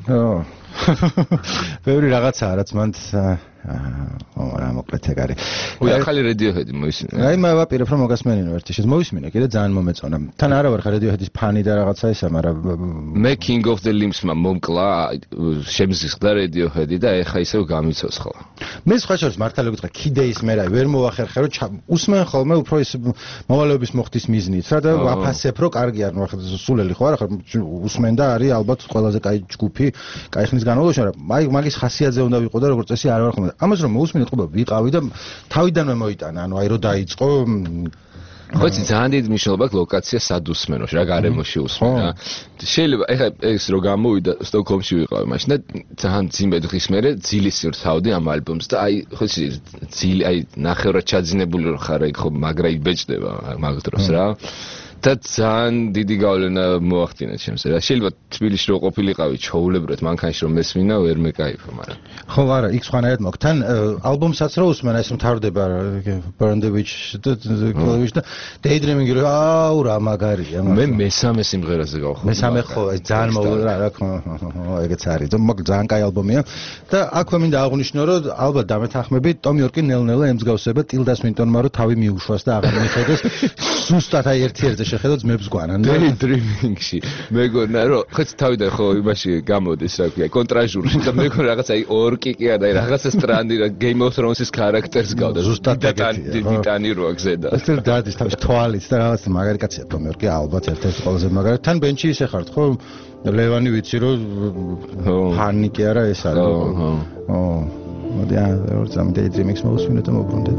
ბევრი რაღაცაა რაც მანდ რა მოკლედ ეგ არის უი ახალი Radiohead მოისმინე აი მე ვაპირებ რომ მოგასმენინო ერთი შეს მოვისმინე კიდე ძალიან მომეწონა თან არა ვარ ხა Radiohead-ის ფანი და რაღაცა ისა მაგრამ მე King of the Limbs-მა მომკლა შემზისხდა Radiohead-ი და ეხა ისევ გამიცოცხლა მე სხვა შორის მართალი გითხრა კიდეის მე რა ვერ მოვახერხე რომ უსმენ ხოლმე უფრო ის მოვალეობის მოხდის მიზნით რა და აფასებ რომ კარგი არ ნახე სულელი ხო არა ხარ უსმენ და არის ალბათ ყველაზე კაი ჯგუფი კაი ხნის განმავლობაში მაგრამ მაგის ხასიათზე უნდა ვიყო და როგორც წესი არ ვარ ხოლმე ამას რომ მოусმინე ყובה ვიყავი და თავიდანვე მოიტანა ანუ აი რომ დაიწყო ხო იცი ძალიან დიდი მნიშვნელობა აქვს ლოკაცია სად უსმენოში რა გარემოში უსმენ რა შეიძლება ეხლა ეს რო გამოვიდა სტოკჰოლმში ვიყავი მაშინ და ძალიან ძიმე დღის მერე ძილის ვთავდი ამ ალბომს და აი ხო იცი ძილი აი ნახევრად ჩაძინებული რო ხარ იქ ხო მაგრა იბეჭდება მაგ დროს რა და ძალიან დიდი გავლენა მოახდინა ჩემს რა შეიძლება თბილისში რო ყოფილიყავი ჩაულებრეთ მანქანაში რომ მესმინა ვერ მეკაიფო მაგრამ ხო არა იქ სხვანაირად მოხდა თან ალბომსაც რო უსმენ ეს მთავრდება Burn the Witch და Daydreaming რო აუ რა მაგარია მე მესამე სიმღერაზე გავხდი მესამე ხო ეს ძალიან მოვიდა რა ეგეც არის და მაგ ძალიან კაი ალბომია და აქვე მინდა აღვნიშნო რომ ალბათ დამეთანხმებით ტომი ორკი ნელ-ნელა ემსგავსება Tilda Swinton-მა რომ თავი მიუშვას და აღარ მიხედოს ზუსტად აი ერთ-ერთზე შეხედოთ ძმებს გვანან Daydreaming-ში მეგონა რომ ხეთ თავიდან ხო იმაში გამოდის რა ქვია კონტრაჟურში და მეგონა რაღაც აი ორკი კი არა აი რაღაცა სტრანდი რა Game of Thrones-ის ქარაქტერს გავდა ზუსტად ტიტანი როა გზედა ეს დადის თავის თვალით და რაღაც მაგარი კაცია ტომი ორკი ალბათ ერთ-ერთი ყველაზე მაგარი თან ბენჩი ისე ხართ ხო ლევანი ვიცი რომ ფანი კი არა ეს არის ხო მოდი რა ზამ Daydreaming-ს მოვუსმინოთ და მოვბრუნდეთ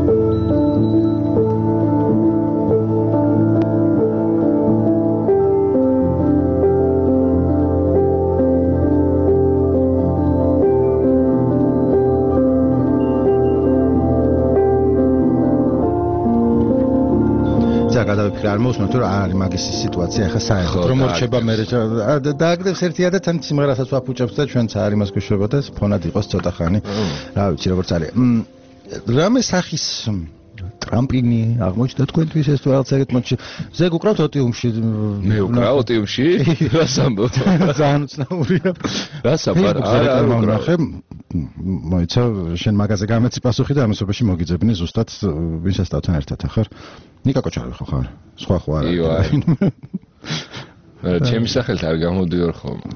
გადავიფიქრე არ მოვსმენ თუ რა არის მაგის სიტუაცია ახლა საერთოდ რომ მორჩება მე დააგდებს ერთია და თან სიმღერასაც ვაფუჭებს და ჩვენც არ იმას გვეშრება და ფონად იყოს ცოტა ხანი რა ვიცი როგორც არის რამე სახის ტრამპლინი აღმოჩნდა თქვენთვის ეს თუ რაღაც ეგეთ მატჩი. ზეგ უკრავთ ოტიუმში. მე უკრავ ოტიუმში? რას ამბობ? ძალიან უცნაურია. რას აფარ? არა ნახე. მოიცა შენ მაგაზე გამეცი პასუხი და ამასობაში მოგიძებნი ზუსტად ვინსასთან ერთად ახარ. ნიკა კოჩარი ხარ? სხვა ხო არა? იო. ჩემი სახელით არ გამოდიორ ხოლმე.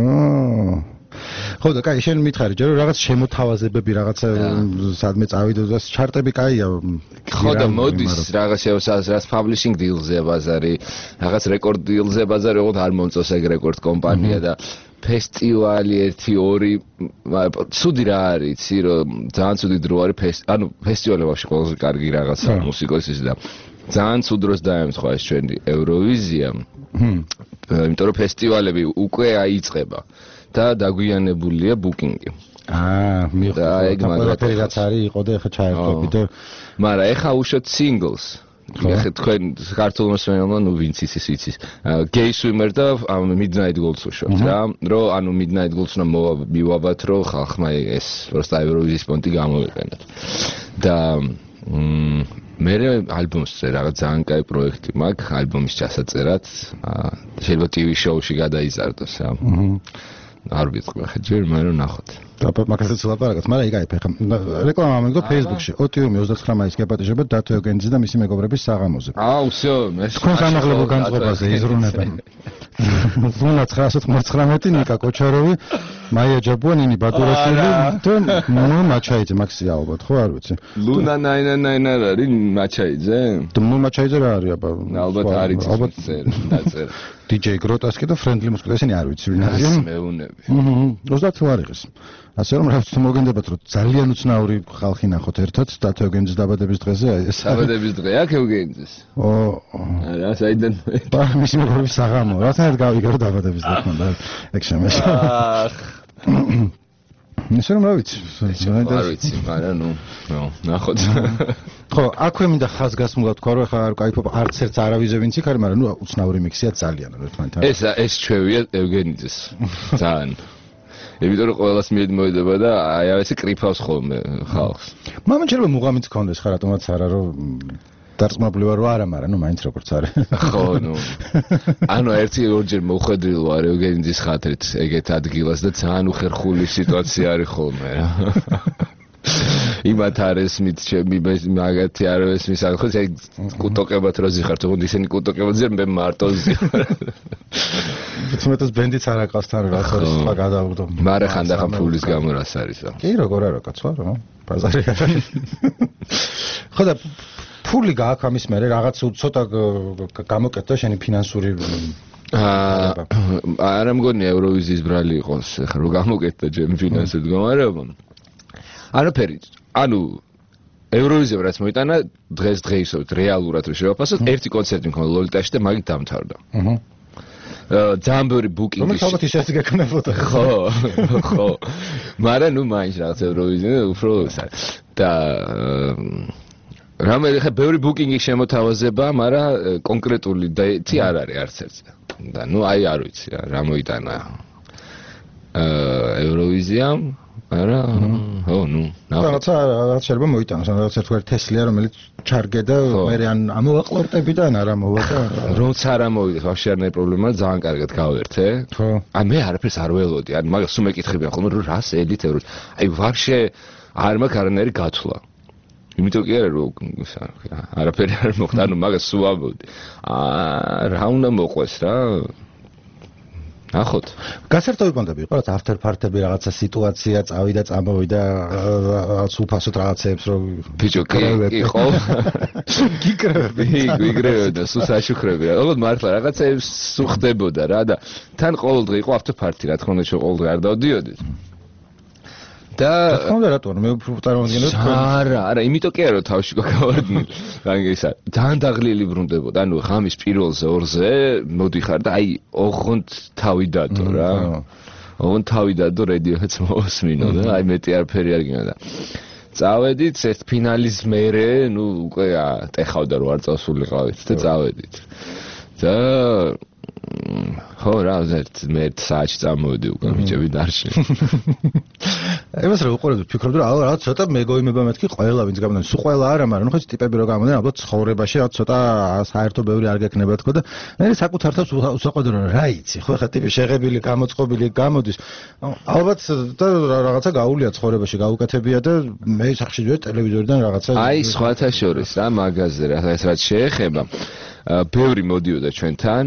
ხო და კაი შენ მითხარი ჯერ რაღაც შემოთავაზებები რაღაცა სადმე წავიდო და ჩარტები კაია. ხო და მოდის რაღაც რაც publishing deal-ზე ბაზარი, რაღაც record deal-ზე ბაზარი, ოღონდ არ მომწონს ეგ record კომპანია და ფესტივალი 1-2 ცუდი რა არის, იცი რომ ძალიან ცუდი დრო არის ანუ ფესტივალი ვაფშე ყველაზე კარგი რაღაცა მუსიკოსის და ძალიან ცუდ დროს დაემთხვა ეს ჩვენი ევროვიზია. იმიტომ რომ ფესტივალები უკვე აიწყება და დაგვიანებულია ბუკინგი. მიხდა ეგ მაგათი რაც არის იყო და ეხა ჩაერთვები და მაგრამ ეხა უშოთ singles. ეხა თქვენ ქართულ მოსმენელმა ნუ ვინც იცის Gay Swimmer და Midnight Goals უშოთ რა რომ ანუ Midnight Goals უნდა მივაბათ რომ ხალხმა ეს просто ევროვიზიის პონტი გამოვიყენოთ და მე ალბომს რაღაც ძალიან კაი პროექტი მაქვს ალბომის ჩასაწერად შეიძლება TV show-ში გადაიზარდოს რა არ ვიცი ხა ჯერ მე რომ ნახოთ და მაგასაც ვლაპარაკოთ მაგრამ იგაი ფეხა რეკლამა მეგო Facebook-ში ოტიუმი 29 მაისს გაპატიჟებათ დათო ევგენიძე და მისი მეგობრების საღამოზე всё თქვენ განაღლებულ განწყობაზე იზრუნებენ ლუნა 999 ნიკა კოჩაროვი მაია ჯაბუანინი ბატურაშვილი და ნუ მაჩაიძე მაქსი ალბათ ხო არ ვიცი ლუნა 999 არ არის მაჩაიძე ნუ მაჩაიძე რა არის აბა ალბათ არის ალბათ დაწერა DJ Grotowski და Friendly Moscow ესენი არ ვიცი ვინ არის მეუნები 30 ვარიღეს ასე რომ რაც მოგენდებათ რომ ძალიან უცნაური ხალხი ნახოთ ერთად დათო ევგენიძის დაბადების დღეზე ეს დაბადების დღე აქ ევგენიძის რა საიდან მისი მეგობრების საღამო რასაც გავიგე რომ დაბადების დღე ხონდა ეგ შემეშა ისე რომ რა ვიცი არ ვიცი მაგრამ ნუ ნახოთ ხო აქვე მინდა ხაზგასმულად თქვა რომ ხა არ кайფობ არც ერთ არავიზე ვინც იქ არის მაგრამ ნუ უცნაური მიქსია ძალიან ერთმანეთთან ეს ჩვევია ევგენიძის ძალიან იმიტომ რომ ყველას მიედება და აი ესე კრიფავს ხოლმე ხალხს მამან შეიძლება მუღამიც ქონდეს ხა რატომაც არა რომ დარწმუნებული ვარ რომ არა მაგრამ ნუ მაინც როგორც არის ხო ნუ ანუ ერთი ორჯერ მოხვედრილ ვარ ევგენიძის ხათრით ეგეთ ადგილას და ძალიან უხერხული სიტუაცია არის ხოლმე რა იმათ არის მით ჩემი მაგათი არ არის მისახოს ეგ კუტოკებად რო ზიხართ ოღონდ ისინი კუტოკებად ზერ მე მარტო ზიხარ თუმცა ბენდიც არ აკავს თან რა თორე სხვა გადავდო მარა ხანდახან ფულის გამო რას არისო კი როგორ არა კაცო რა ბაზარი ხო და ფული გააქვს ამის მერე რაღაც ცოტა გამოკეთდა შენი ფინანსური არა მგონია ევროვიზიის ბრალი იყოს ხა რო გამოკეთდა ჩემი ფინანსური მდგომარეობა არაფერი ანუ ევროვიზიამ რაც მოიტანა დღეისობით რეალურად რო შევაფასოთ ერთი კონცერტი მქონდა ლოლიტაში და მაგით დამთავრდა ძალიან ბევრი ბუკინგი რომელიც ალბათ ისეც გეკნებოდა ხო მაგრამ ნუ მაინც რაღაც ევროვიზია უფრო და რამე ხა ბევრი ბუკინგი შემოთავაზება მაგრამ კონკრეტული დეტი არ არის არც ერთზე და ნუ აი არ ვიცი რა მოიტანა ევროვიზიამ არა ხო ნუ რაღაცა შეიძლება მოიტანოს რაღაც ერთგვარი თესლია რომელიც ჩარგე და მე ან ამოვაყლორტები და ან არ ამოვა და როცა არ ამოვიდეს ვაფშე არ ნაი პრობლემაა ძალიან კარგად გავერთე ხო აი მე არაფერს არ ველოდი ან მაგას სულ მეკითხებიან ხოლმე რომ რას ელით ევროს აი ვაფშე არ მაქვს არანაირი გათვლა იმიტომ კი არა რომ არაფერი არ მოხდა ანუ მაგას სულ ამბობდი რა უნდა მოყვეს რა ნახოთ გასართობებანდები იყო რა after party-ები რაღაცა სიტუაცია წავიდა წამოვიდა რაღაც უფასოდ რაღაცეებს რომ ბიჭო კი ხო გიგრევდა სულ საშუქრები რა ოღონდ მართლა რაღაცეებს სულ ხდებოდა რა და თან ყოველდღე იყო after party რა თქმა უნდა ჩვენ ყოველდღე არ დავდიოდით და თქმა რატო მე უფრო წარმოვიდგინოთ არა იმიტომ კი არა რომ თავში გავარდნილ რანგისა ძალიან დაღლილი ბრუნდებოდა ანუ ღამის პირველზე ორზე მოდიხარ და აი ოღონდ თავი დადო რა ოღონდ თავი დადო რედიოჰედს მოვასმინო და აი მეტი არაფერი არ გინდა წავედით ეს ფინალის მერე ნუ უკვე ტეხავდა რომ არ წავსულიყავით და წავედით და ხო რა მე 1 საათში წამოვედი უკვე ბიჭები დარში იმას რა უყურებთ ფიქრობთ რომ რაღაც ცოტა მეგოიმება მეთქი ყველა ვინც გამოდიან სულ ყველა არა მაგრამ ხო ეს ტიპები რო გამოდიან ალბათ ცხოვრებაში რაღაც ცოტა საერთო ბევრი არ გექნება თქო და მე საკუთარ თავს უსაყვედო რომ რა იცი ხო ხა ტიპი შეღებილი გამოწყობილი გამოდის ალბათ და რაღაცა გაულია ცხოვრებაში გაუკეთებია და მე სახში ჯერ ტელევიზორიდან რაღაცა აი სხვათა შორის რა მაგაზე რა ეს რაც შეეხება ბევრი მოდიოდა ჩვენთან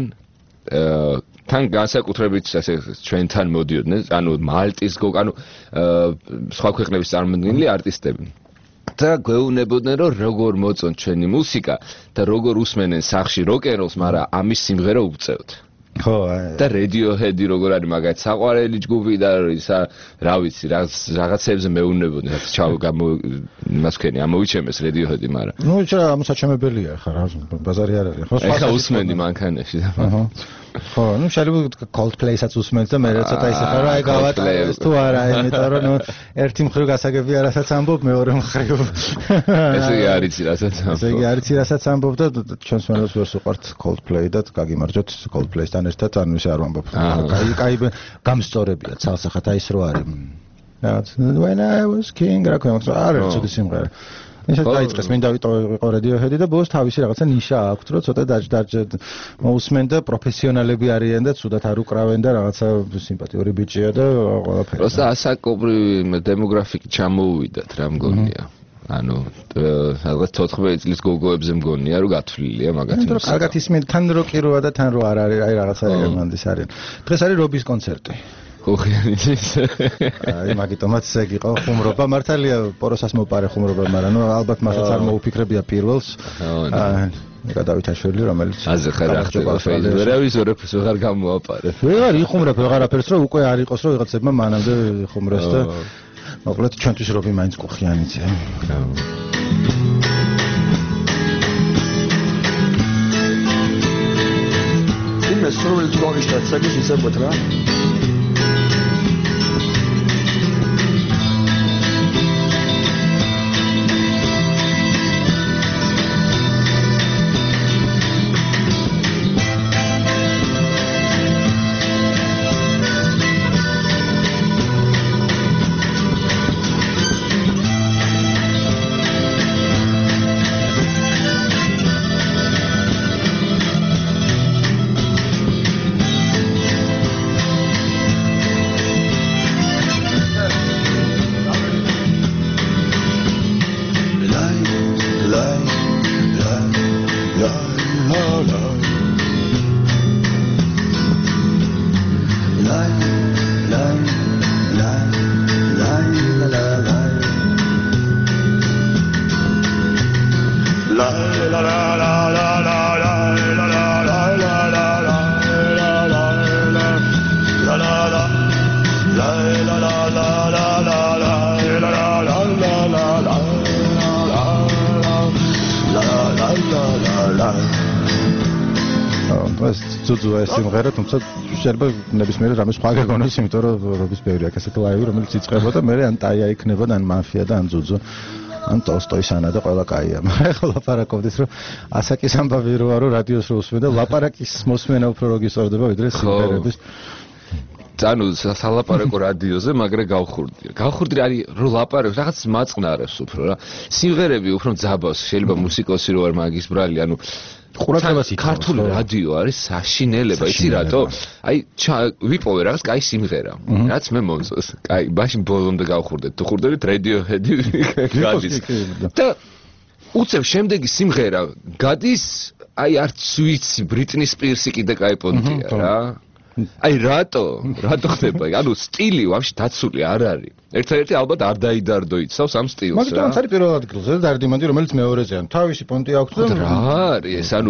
თან განსაკუთრებით ასე ჩვენთან მოდიოდნენ ანუ მალტის ანუ სხვა ქვეყნების წარმოდგენილი არტისტები და გვეუბნებოდნენ რომ როგორ მოწონთ ჩვენი მუსიკა და როგორ უსმენენ სახში როკ-ენ-როლს მაგრამ ამის სიმღერა უწევთ ხო და Radiohead-ი როგორ არის მაგათ საყვარელი ჯგუფი და ისა რა ვიცი რაღაცებზე მეუბნებოდნენ რაც იმას ვქენი ამოვიჩემეს Radiohead-ი მაგრამ ნუ ეს რა მოსაჩემებელია ხა რა ბაზარი არ არის ხო სხვა უსმენდი მანქანაში და ხო ნუ შეიძლება Coldplay-საც უსმენთ და მე ცოტა ისე ხარ აი გავატარეს თუ არა იმიტომ რომ ნუ ერთი მხრივ გასაგებია რასაც ამბობ მეორე მხრივ ესე იგი არიცი რასაც ამბობ ესე იგი არიცი რასაც ამბობ და ჩვენს მენელს ვერს უყვართ Coldplay და გაგიმარჯოთ Coldplay-თან ერთად ანუ ისე არ ვამბობ კაი გამსწორებია ცალსახად აი ეს რო არის რაც when I was king რა ქვია არა ცუდი სიმღერა ისე დაიწყეს მინდა ვიყო Radiohead-ი და ბოლოს თავისი რაღაცა ნიშა აქვს რომ ცოტა დაჯდარჯეთ მოусმენ და პროფესიონალები არიან და ცუდად არ უკრავენ და რაღაცა სიმპათიური ბიჭია და ყველაფერი просто ასაკობრივი დემოგრაფიკი ჩამოუვიდათ რა მგონია ანუ რაღაც 14 წლის გოგოებზე მგონია რომ გათვლილია მაგათი მუსიკა. კარგად ისმენ თან როკი როა და თან რო არ არის აი რაღაცა ერმანდის არის. დღეს არის რობის კონცერტი. ხოხიანის. აი მაგიტომაც ეგ იყო ხუმრობა მართალია პოროსას მოპარე ხუმრობა მაგრამ ნუ ალბათ მასაც არ მოუფიქრებია პირველს. გადავითაშვილი რომელიც აზე ხარ ახლა ფეისბუქზე ვერავის ვეღარ გამოაპარე. ვეღარ იხუმრებ ვეღარაფერს რომ უკვე არ იყოს რომ ვიღაცებმა მანამდე ხუმრეს და მოკლედ ჩვენთვის რობი მაინც კუხიანიცია. Είμαι სრული თქონის შტატსაკის ისებოთ რა. ძუძუა ეს სიმღერა, თუმცა შეიძლება ნებისმიერ რამე სხვა გეგონოს, იმიტომ რომ რობის ბევრი აქ ასეთი ლაივი, რომელიც იწყება და მე ან ტაია იქნება და ან მაფია და ან ძუძუ, ან ტოლსტოის ანა და ყველა კაია. მაგრამ ლაპარაკობდის რომ ასაკის ამბავი როა რომ რადიოს რო უსმენ და ლაპარაკის მოსმენა უფრო რო გისწორდება ვიდრე სიმღერების. ანუ სალაპარაკო რადიოზე მაგრამ გავხურდია. გავხურდი არის რომ ლაპარაკობს რაღაც მაწყნარებს უფრო რა. სიმღერები უფრო ძაბავს, შეიძლება მუსიკოსი რო არ მაგის ბრალი, ანუ ყურადღებას იწვევს. ქართული რადიო არის საშინელება, იცი რატო? აი ვიპოვე რაღაც კაი სიმღერა, რაც მე მომწონს. კაი, მაშინ ბოლომდე გავხურდეთ. თუ ხურდებით Radiohead-ი გადის. და უცებ შემდეგი სიმღერა გადის, აი არც ვიცი, Britney Spears-ი კიდე კაი პონტია რა. აი რატო ხდება? ანუ სტილი ვაფშე დაცული არ არის. ერთ-ერთი ალბათ არ დაიდარდო იცავს ამ სტილს რა. მაგიტომ არის პირველ ადგილზე და დარდიმანდი რომელიც მეორეზე ან თავისი პონტი აქვს და რა არის ეს ანუ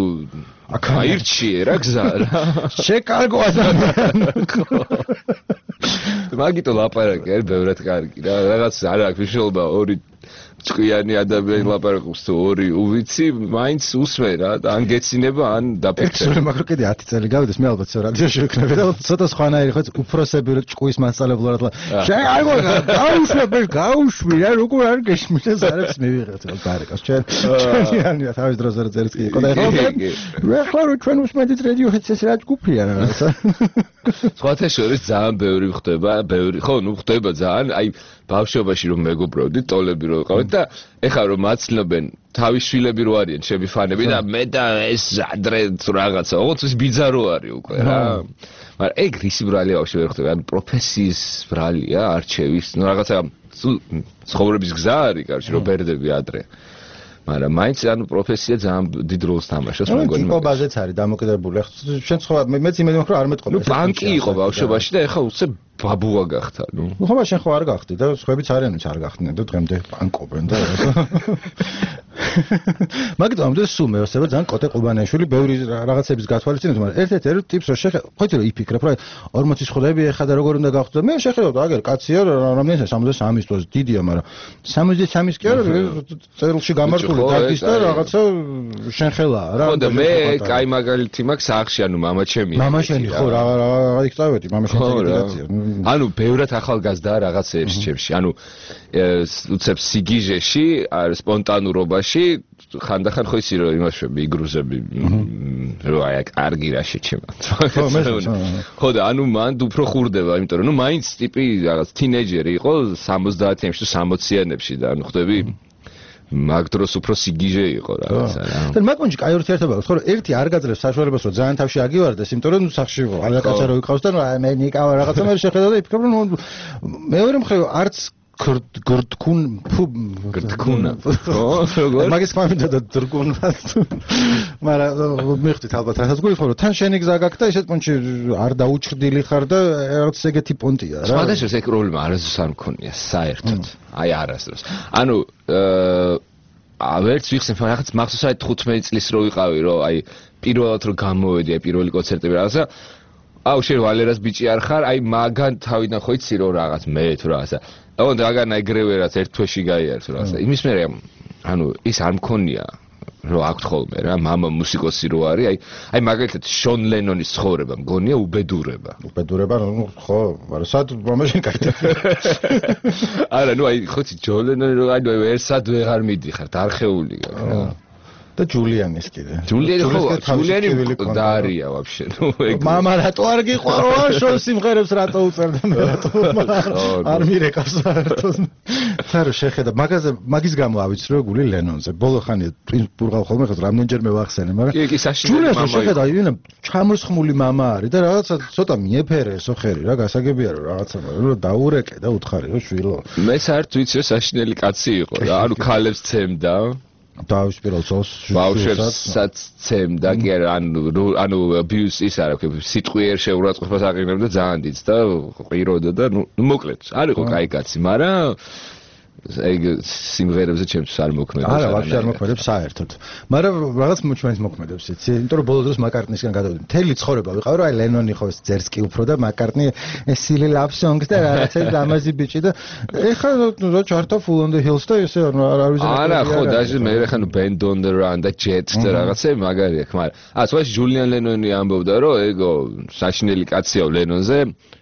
აირჩიე რა გზა რა. შეკარგო ადამიანი. მაგიტო ლაპარაკი არის ბევრად კარგი რა. რაღაც არ აქვს მნიშვნელობა ჭკვიანი ადამიანი ლაპარაკობს თუ ორი უვიცი, მაინც usმენ რა, ან გეცინება, ან დაფიქრება. ექსპერიმენტი მაგრამ კიდე 10 წელი გავიდეს მე ალბათ რადიოში ვიქნები და ცოტა სხვანაირი ხო უფროსები ჭკუის მასწავლებლად შენ აი გაუშვი რა როგორ არ გეშმის ეს არებს მივიღეთ რა ბარეკას ჩვენი თავის დროზე რა წერიც კი იყო და ეხლა რო ჩვენ უსმენთ რადიოჰედს ეს რა ჭკუფია რა სხვათა შორის ძალიან ბევრი ხდება ხო ნუ ხდება ძალიან აი ბავშვობაში რომ მეგობრობდი ტოლები რო ვიყავით და ეხლა რომ მაცნობენ თავის შვილები რო არიან ჩემი ფანები და მე და ეს ადრე რაღაცა ოღონდ ის ბიძარო არის უკვე რა მაგრამ ეგ რისი ბრალია ბავშვი ვერ ხდება ან პროფესიის ბრალია არჩევის ნუ რაღაცა ცხოვრების გზა არის კარგი რომ ბერდები ადრე მაგრამ მაინც ანუ პროფესია ძალიან დიდ როლს თამაშობს მეგონი იყო ბაზეც არის დამოკიდებული ახლა შენ სხვა მეც იმედი მაქვს რომ არ მეტყობა ნუ ბანკი იყო ბავშვობაში და ეხლა უცებ ბაბუა გახდა ნუ ხო შენ ხო არ გახდი და სხვაებიც არიან ვინც არ გახდნენ და დღემდე ბანკობენ და მაგით ამდენ სულ მეოსება ძალიან კოტე ყუბანიაშვილი ბევრი რაღაცების გათვალისწინებს მაგრამ ერთ-ერთ ტიპს რო ხოთი რომ იფიქრებ რა 40-ის ხვდები ეხლა და როგორ უნდა გავხდე მე შეხედავ აგერ კაცია რამდენია 63 წელს დიდია მაგრამ 63-ის კი არა წერილში გამართული დაგის და რაღაცა შენ ხელაა რა ხო და მე კაი მაგალითი მაქვს სახში ანუ მამა ჩემია მამა შენი ხო რა იქცავეთი მამა შენი ეგრეცია ანუ ბევრად ახალგაზრდაა რაღაცეებში ჩემში ანუ უცებ სიგიჟეში სპონტანურობაში ხანდახან ხო ისი რომ იმაშვები იგრუზები რომ აი კარგი რა შეჩემა ხო და ანუ მან უფრო ხურდება იმიტომ რომ ნუ მაინც ტიპი რაღაც თინეიჯერი იყო 70-იანებში თუ 60-იანებში და ანუ ხვდები მაგ დროს უფრო სიგიჟე იყო რაღაცა რა და მაგონჯი კაი ურთიერთობა აქვს ხო ერთი არ გაძლევს საშუალებას რომ ძალიან თავში აგივარდეს იმიტომ რომ სახში ალაკაცა რო იყავს და მე ნიკავა რაღაცა მე შეხედავ და იფიქრებ რომ მეორე მხრივ არც გრდკუნა ხო როგორ მაგის ხმამდა და დრკუნა მაგრამ მიხდით ალბათ რასაც გულისხმობ რომ თან შენი გზა გაქვს და ისეთ პონჩი არ დაუჭრდილი ხარ და რაღაც ეგეთი პონტია რა სხვადასხვა ეს პრობლემა არასდროს არ მქონია საერთოდ აი არასდროს ანუ ვერც ვიხსენებ რაღაც მახსოვს აი 15 წლის რო ვიყავი რომ აი პირველად რო გამოვედი აი პირველი კონცერტები რაღაცა აუ შენ ვალერას ბიჭი არ ხარ აი მაგან თავიდან ხო იცი რომ რაღაც მე თუ რაღაცა ოღონდ აგან აიგრევე რაც ერთ თვეში გაიარს რაღაცა იმის მერე ანუ ის არ მქონია რომ აქვთ ხოლმე რა მამა მუსიკოსი რო არის აი მაგალითად შონ ლენონის ცხოვრება მგონია უბედურება ხო მაგრამ სად მომაშენ კაი არა ნუ აი ხო ჯონ ლენონი რო აი ვერსად ვეღარ მიდიხარ დარხეული რა და ჯულიანის კიდე ჯულიანი დარია ვაფშე ნუ ეგ მამა რატო არ გიყვარო შონ სიმღერებს რატო უწერდა მე რატო არ მირეკავს საერთოდ საერთოდ შეხედა მაგის გამო ავიცრო გული ლენონზე ბოლო ხანია პურღავ ხოლმე ხა რამდენჯერმე ვახსენე მაგრამ კი საშინელი მამა შეხედა ინა ჩამოსხმული მამა არის და რაღაცა ცოტა მიეფერე სოხერი რა გასაგებია რომ რაღაცა რომ დაურეკე და უთხარი რომ შვილო მე საერთოდ ვიცი რომ საშინელი კაცი იყო რა ანუ ქალებს ცემდა დავისპირალსოს ბავშვებსაც ცემდა კი არა ანუ ბიუს ის არა სიტყვიერ შეურაცხყოფას აყენებდა ძალიან დიდს და ყიროდა და ნუ მოკლედ არ იყო კაი კაცი მაგრამ ეგ სიმღერებზე ჩემთვის არ მოქმედებს არა ვაფშე არ მოქმედებს საერთოდ მაგრამ რაღაც ჩვენს მოქმედებს იცი იმიტომ რომ ბოლო დროს მაკარტნისგან გადავედი მთელი ცხოვრება ვიყავი რომ აი ლენონი ხო ეს ძერს კი უფრო და მაკარტნი ეს silly love songs და რაღაცა ლამაზი ბიჭი და ეხლა რა ჩარტა full on the hills და ესე არ ვიზარდე არა ხო დაჟე მე ეხლა ნუ band on the run და jets და რაღაცა მაგარი აქვს მაგრამ სხვა ჯულიან ლენონი ამბობდა რომ ეგო საშინელი კაცია ლენონზე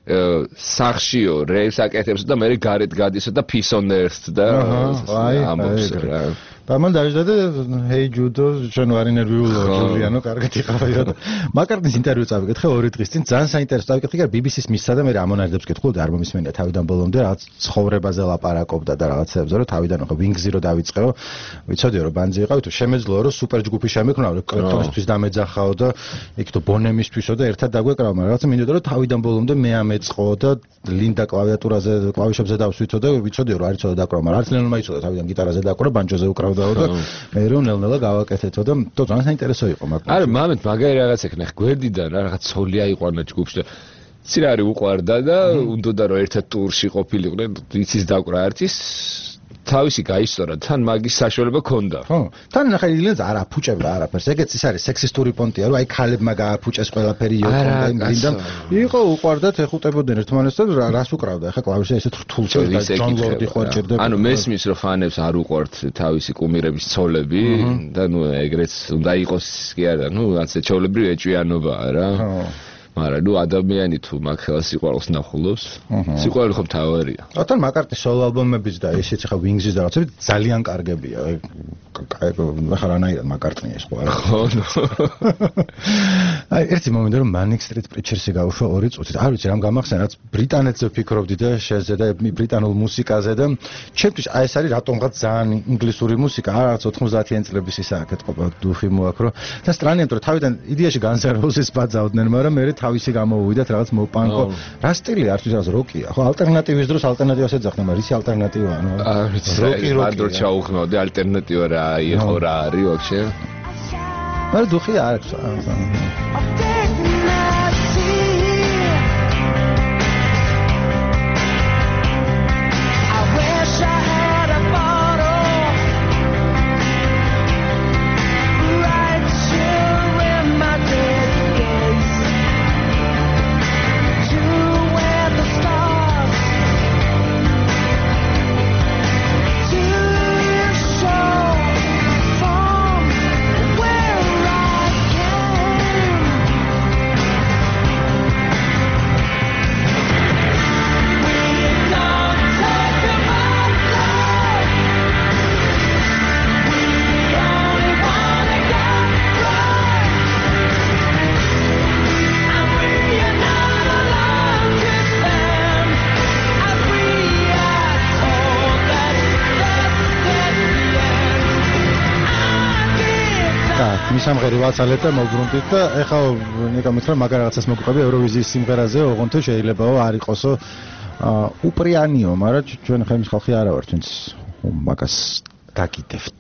სახშიო რეის აკეთებს და მე გარეთ გადისო და peace on earth და ამბობს რა და მან დაიჟდა ჰეი ჯუდო ჩვენ ვარ ნერვიულო ჯულიანო კარგად იყავია და მაკარტნის ინტერვიუ წავიკითხე 2 დღის წინ ძალიან საინტერესო წავიკითხე რა BBC-ს მისცა და მე ამონარიდებს კითხულობ და არ მომისმენია თავიდან ბოლომდე რაღაც ცხოვრებაზე ლაპარაკობდა და რაღაცებზე რომ თავიდან ხო ვინგზი რო დავიწყეო ვიცოდიო რომ ბანძი იყავი თუ შემეძლო რომ სუპერ ჯგუფი შემეკნაო რომ კრეპტონისთვის დამეძახაო და იქ თუ ბონემისთვისო და ერთად დაგვეკრავ მაგრამ რაღაცა მინდოდა რომ თავიდან ბოლომდე მე ამეწყო და ლინდა კლავიატურაზე კლავიშებზე დავსვიცო და ვიცოდიო რომ არ იცოდა დაკვრა მაგრამ არც ლენონმა იცოდა თავიდან გიტარაზე დაკვრა ბანჯოზე უკრავდა და მე რომ ნელ-ნელა გავაკეთეთო და ძალიან საინტერესო იყო მაგ არა მამეთ მაგარი რაღაც ეკნე გვერდიდან რაღაც ცოლია იყვანა ჯგუფში და ცი რა არის უყვარდა და უნდოდა რომ ერთად ტურში ყოფილიყვნენ იცის დაკვრა ერთის თავისი გაისწორა თან მაგის საშუალება ქონდა. ხო, თან ნახე ილენს არ აფუჭებდა არაფერს. ეგეც ის არის სექსისტური პონტია, რომ აი ქალებმა გააფუჭეს ყველაფერი იოქონდა იმდან. იყო უყვარდათ ეხუტებოდნენ ერთმანეთს და რას უკრავდა? ახლა კლავიშზე ესეთ რთულს და ჯონ ლორდი ხო ჭირდება. ანუ მესმის რომ ფანებს არ უყვართ თავისი კუმირების ცოლები და ნუ ეგრეც უნდა იყოს კი არა, ნუ ასე ჩაოლებრივი ეჭვიანობაა რა. მაგრამ ნუ ადამიანი თუ მაგ ხელს სიყვარულს ნახულობს, სიყვარული ხომ თავარია. თან მაკარტნის სოლო ალბომებიც და ისიც ხა ვინგზის და რაღაცები ძალიან კარგებია. ახლა რანაირად მაკარტნია ეს ყველა. ხო. აი ერთი მომენტი რომ Manic Street Preachers-ი გავუშვა 2 წუთით. არ ვიცი რამ გამახსენა, რაც ბრიტანეთზე ვფიქრობდი და შეზე და ბრიტანულ მუსიკაზე და ჩემთვის აი ეს არის რატომღაც ძალიან ინგლისური მუსიკა, რაღაც 90-იან წლების ისა აქეთ ყოფა დუხი მოაქრო. და სტრანია რომ თავიდან იდეაში Guns N' Roses ბაძავდნენ, მაგრამ მე თავისი გამოვიდათ რაღაც მოპანკო. რა სტილი არის რაღაც როკია. ხო ალტერნატივის დროს ალტერნატივას ეძახდნენ, მაგრამ ისი ალტერნატივაა, ნუ. როკი მანდრო ჩაუხმავდი ალტერნატივა რა იყო რა არის ვაფშე. მაგრამ დუხი არ აქვს. სამღერი ვაცალეთ და მოვბრუნდით და ეხლა ნიკამეთ რა მაგარ რაღაცას მოგვიყვები ევროვიზიის სიმღერაზე, ოღონდ შეიძლებაო არ იყოსო უპრიანიო, მაგრამ ჩვენ ხემის ხალხი არა ვართ, ვინც მაგას გაკიდებთ.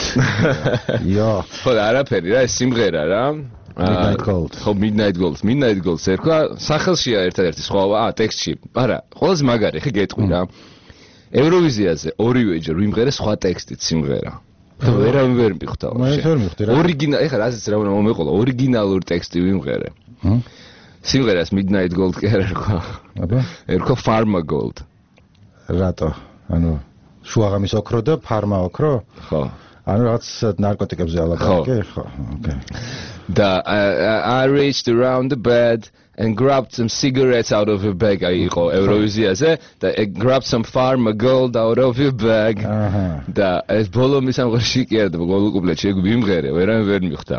იო. ხო, არაფერი რა, ეს სიმღერა რა. Midnight Gold. ხო, Midnight Gold ერქვა, სახელშია ერთადერთი სხვაობა, ტექსტში. არა, ყველაზე მაგარი, ხე გეტყვი რა. ევროვიზიაზე ორივეჯერ ვიმღერე სხვა ტექსტით სიმღერა. ვერავინ ვერ მიხდა ვაფშე. ორიგინალი, ეხლა რაზეც რა უნდა მომეყოლა, ორიგინალური ტექსტი ვიმღერე. სიმღერას Midnight Gold კი არ ერქვა. აბა? ერქვა Pharma Gold. რატო? ანუ შუაღამის ოქრო და ფარმა ოქრო? ხო. ანუ რაღაც ნარკოტიკებზე ალაპარაკი, ხო, okay. და I reached around the bed and grabbed some cigarettes out of her bag. იყო ევროვიზიაზე და grabbed some Pharma Gold out of her bag. და ეს ბოლომი სამღერში კი არა, ბოლო კუპლეტში ვიმღერე, ვერავინ ვერ მიხდა.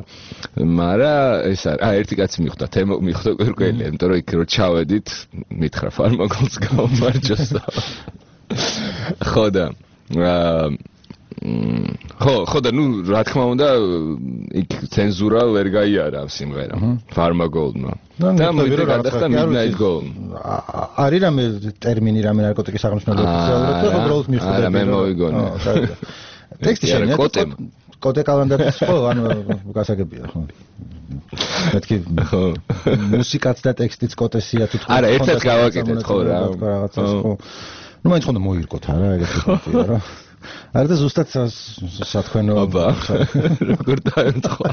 მაგრამ ეს ერთი კაცი მიხდა, თემო მიხდა კვირკველია, იმიტომ რომ იქ რო ჩავედით, მითხრა Pharma Gold-ს გამარჯოს. ხო და ხო და ნუ რა თქმა უნდა იქ ცენზურა ვერ გაიარა სიმღერა Pharma Gold-მა. და მოვიდა გადახდა Midnight Gold. არის რამე ტერმინი რამე ნარკოტიკის აღნიშნული ოფიციალურად და უბრალოდ მიხვდა. არა, მე მოვიგონე. ტექსტი შენია კოდე კალენდარის ხო, ანუ გასაგებია ხო. მეთქი მუსიკაც და ტექსტიც კოდესია თუ არა, ერთად გავაკეთეთ ხო რა. რაღაცას ხო. ნუ მაინც ხონდა მოირკოთ არა, ეგეთი პონტია რა. არა და ზუსტად სათქვენო აბა როგორ დაემთხვა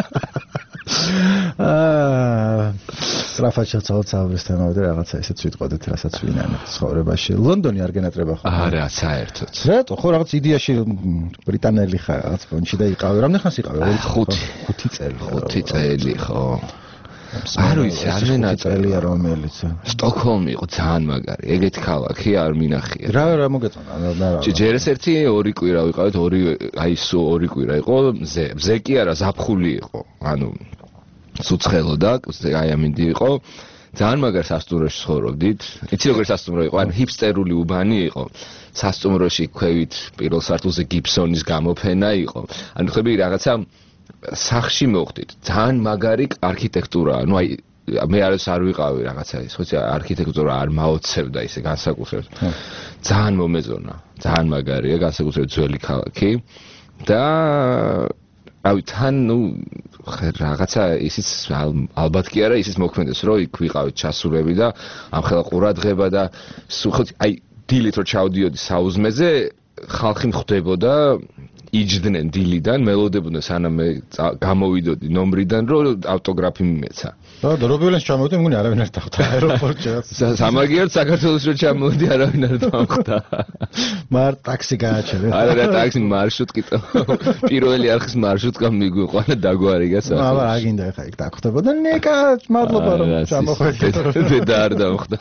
სტრაფად შეცვალოთ თემავე და რაღაცა ისეც ვიტყოდეთ რასაც ვინანებთ ცხოვრებაში. ლონდონი არ გენატრება ხო? არა, საერთოდ. რატო? ხო რაღაც იდეაში ბრიტანელი ხარ რაღაც პონჩი და იყავე. რამდენი ხანს იყავე? 5 წელი. 5 წელი ხო. არ ვიცი, არ მენატრელია რომელიც. სტოკჰოლმი იყო ძალიან მაგარი. ეგეთი ქალაქი არ მინახია. რა მოგეწონა? ჯერეს ერთი 2 კვირა ვიყავით, 2 კვირა იყო, მზე კი არა, ზაფხული იყო. ანუ ცუცხელო და აი ამინდი იყო. ძალიან მაგარ სასტუმროში ცხოვრობდით. იცი როგორ სასტუმრო იყო? ანუ ჰიპსტერული უბანი იყო. სასტუმროში ქვევით პირველ სართულზე გიბსონის გამოფენა იყო. ანუ ხები რაღაცა სახში მოხდით. ძალიან მაგარი არქიტექტურაა. ნუ აი მე არ ვიყავი რაღაცა ის ხო არქიტექტურა არ მაოცებდა ისე განსაკუთრებით. ძალიან მომეწონა. ძალიან მაგარია, განსაკუთრებით ძველი ქალაქი. და რავი თან ნუ რაღაცა ისიც ალბათ კი არა ისიც მოქმედეს რომ იქ ვიყავით ჩასულები და ამხელა ყურადღება და ხო აი დილით რო ჩავდიოდი საუზმეზე ხალხი მხვდებოდა იჯდნენ დილიდან, მელოდებოდნენ სანამ მე გამოვიდოდი ნომრიდან, რომ ავტოგრაფი მიმეცა. და რობილენს ჩამოვიდი, მგონი არავინ არ დახვდა აეროპორტში. სამაგიერად საქართველოს რო ჩამოვიდი, არავინ არ დახვდა. მარ ტაქსი გააჩერე. არა, ტაქსი მარშრუტკით. პირველი არხის მარშრუტკა მიგვიყვანა დაგვარიგა სახე. აბა რა გინდა ხა იქ დახვდებოდა. ნეკა, მადლობა რომ ჩამოხვედით. და არ დავხვდა.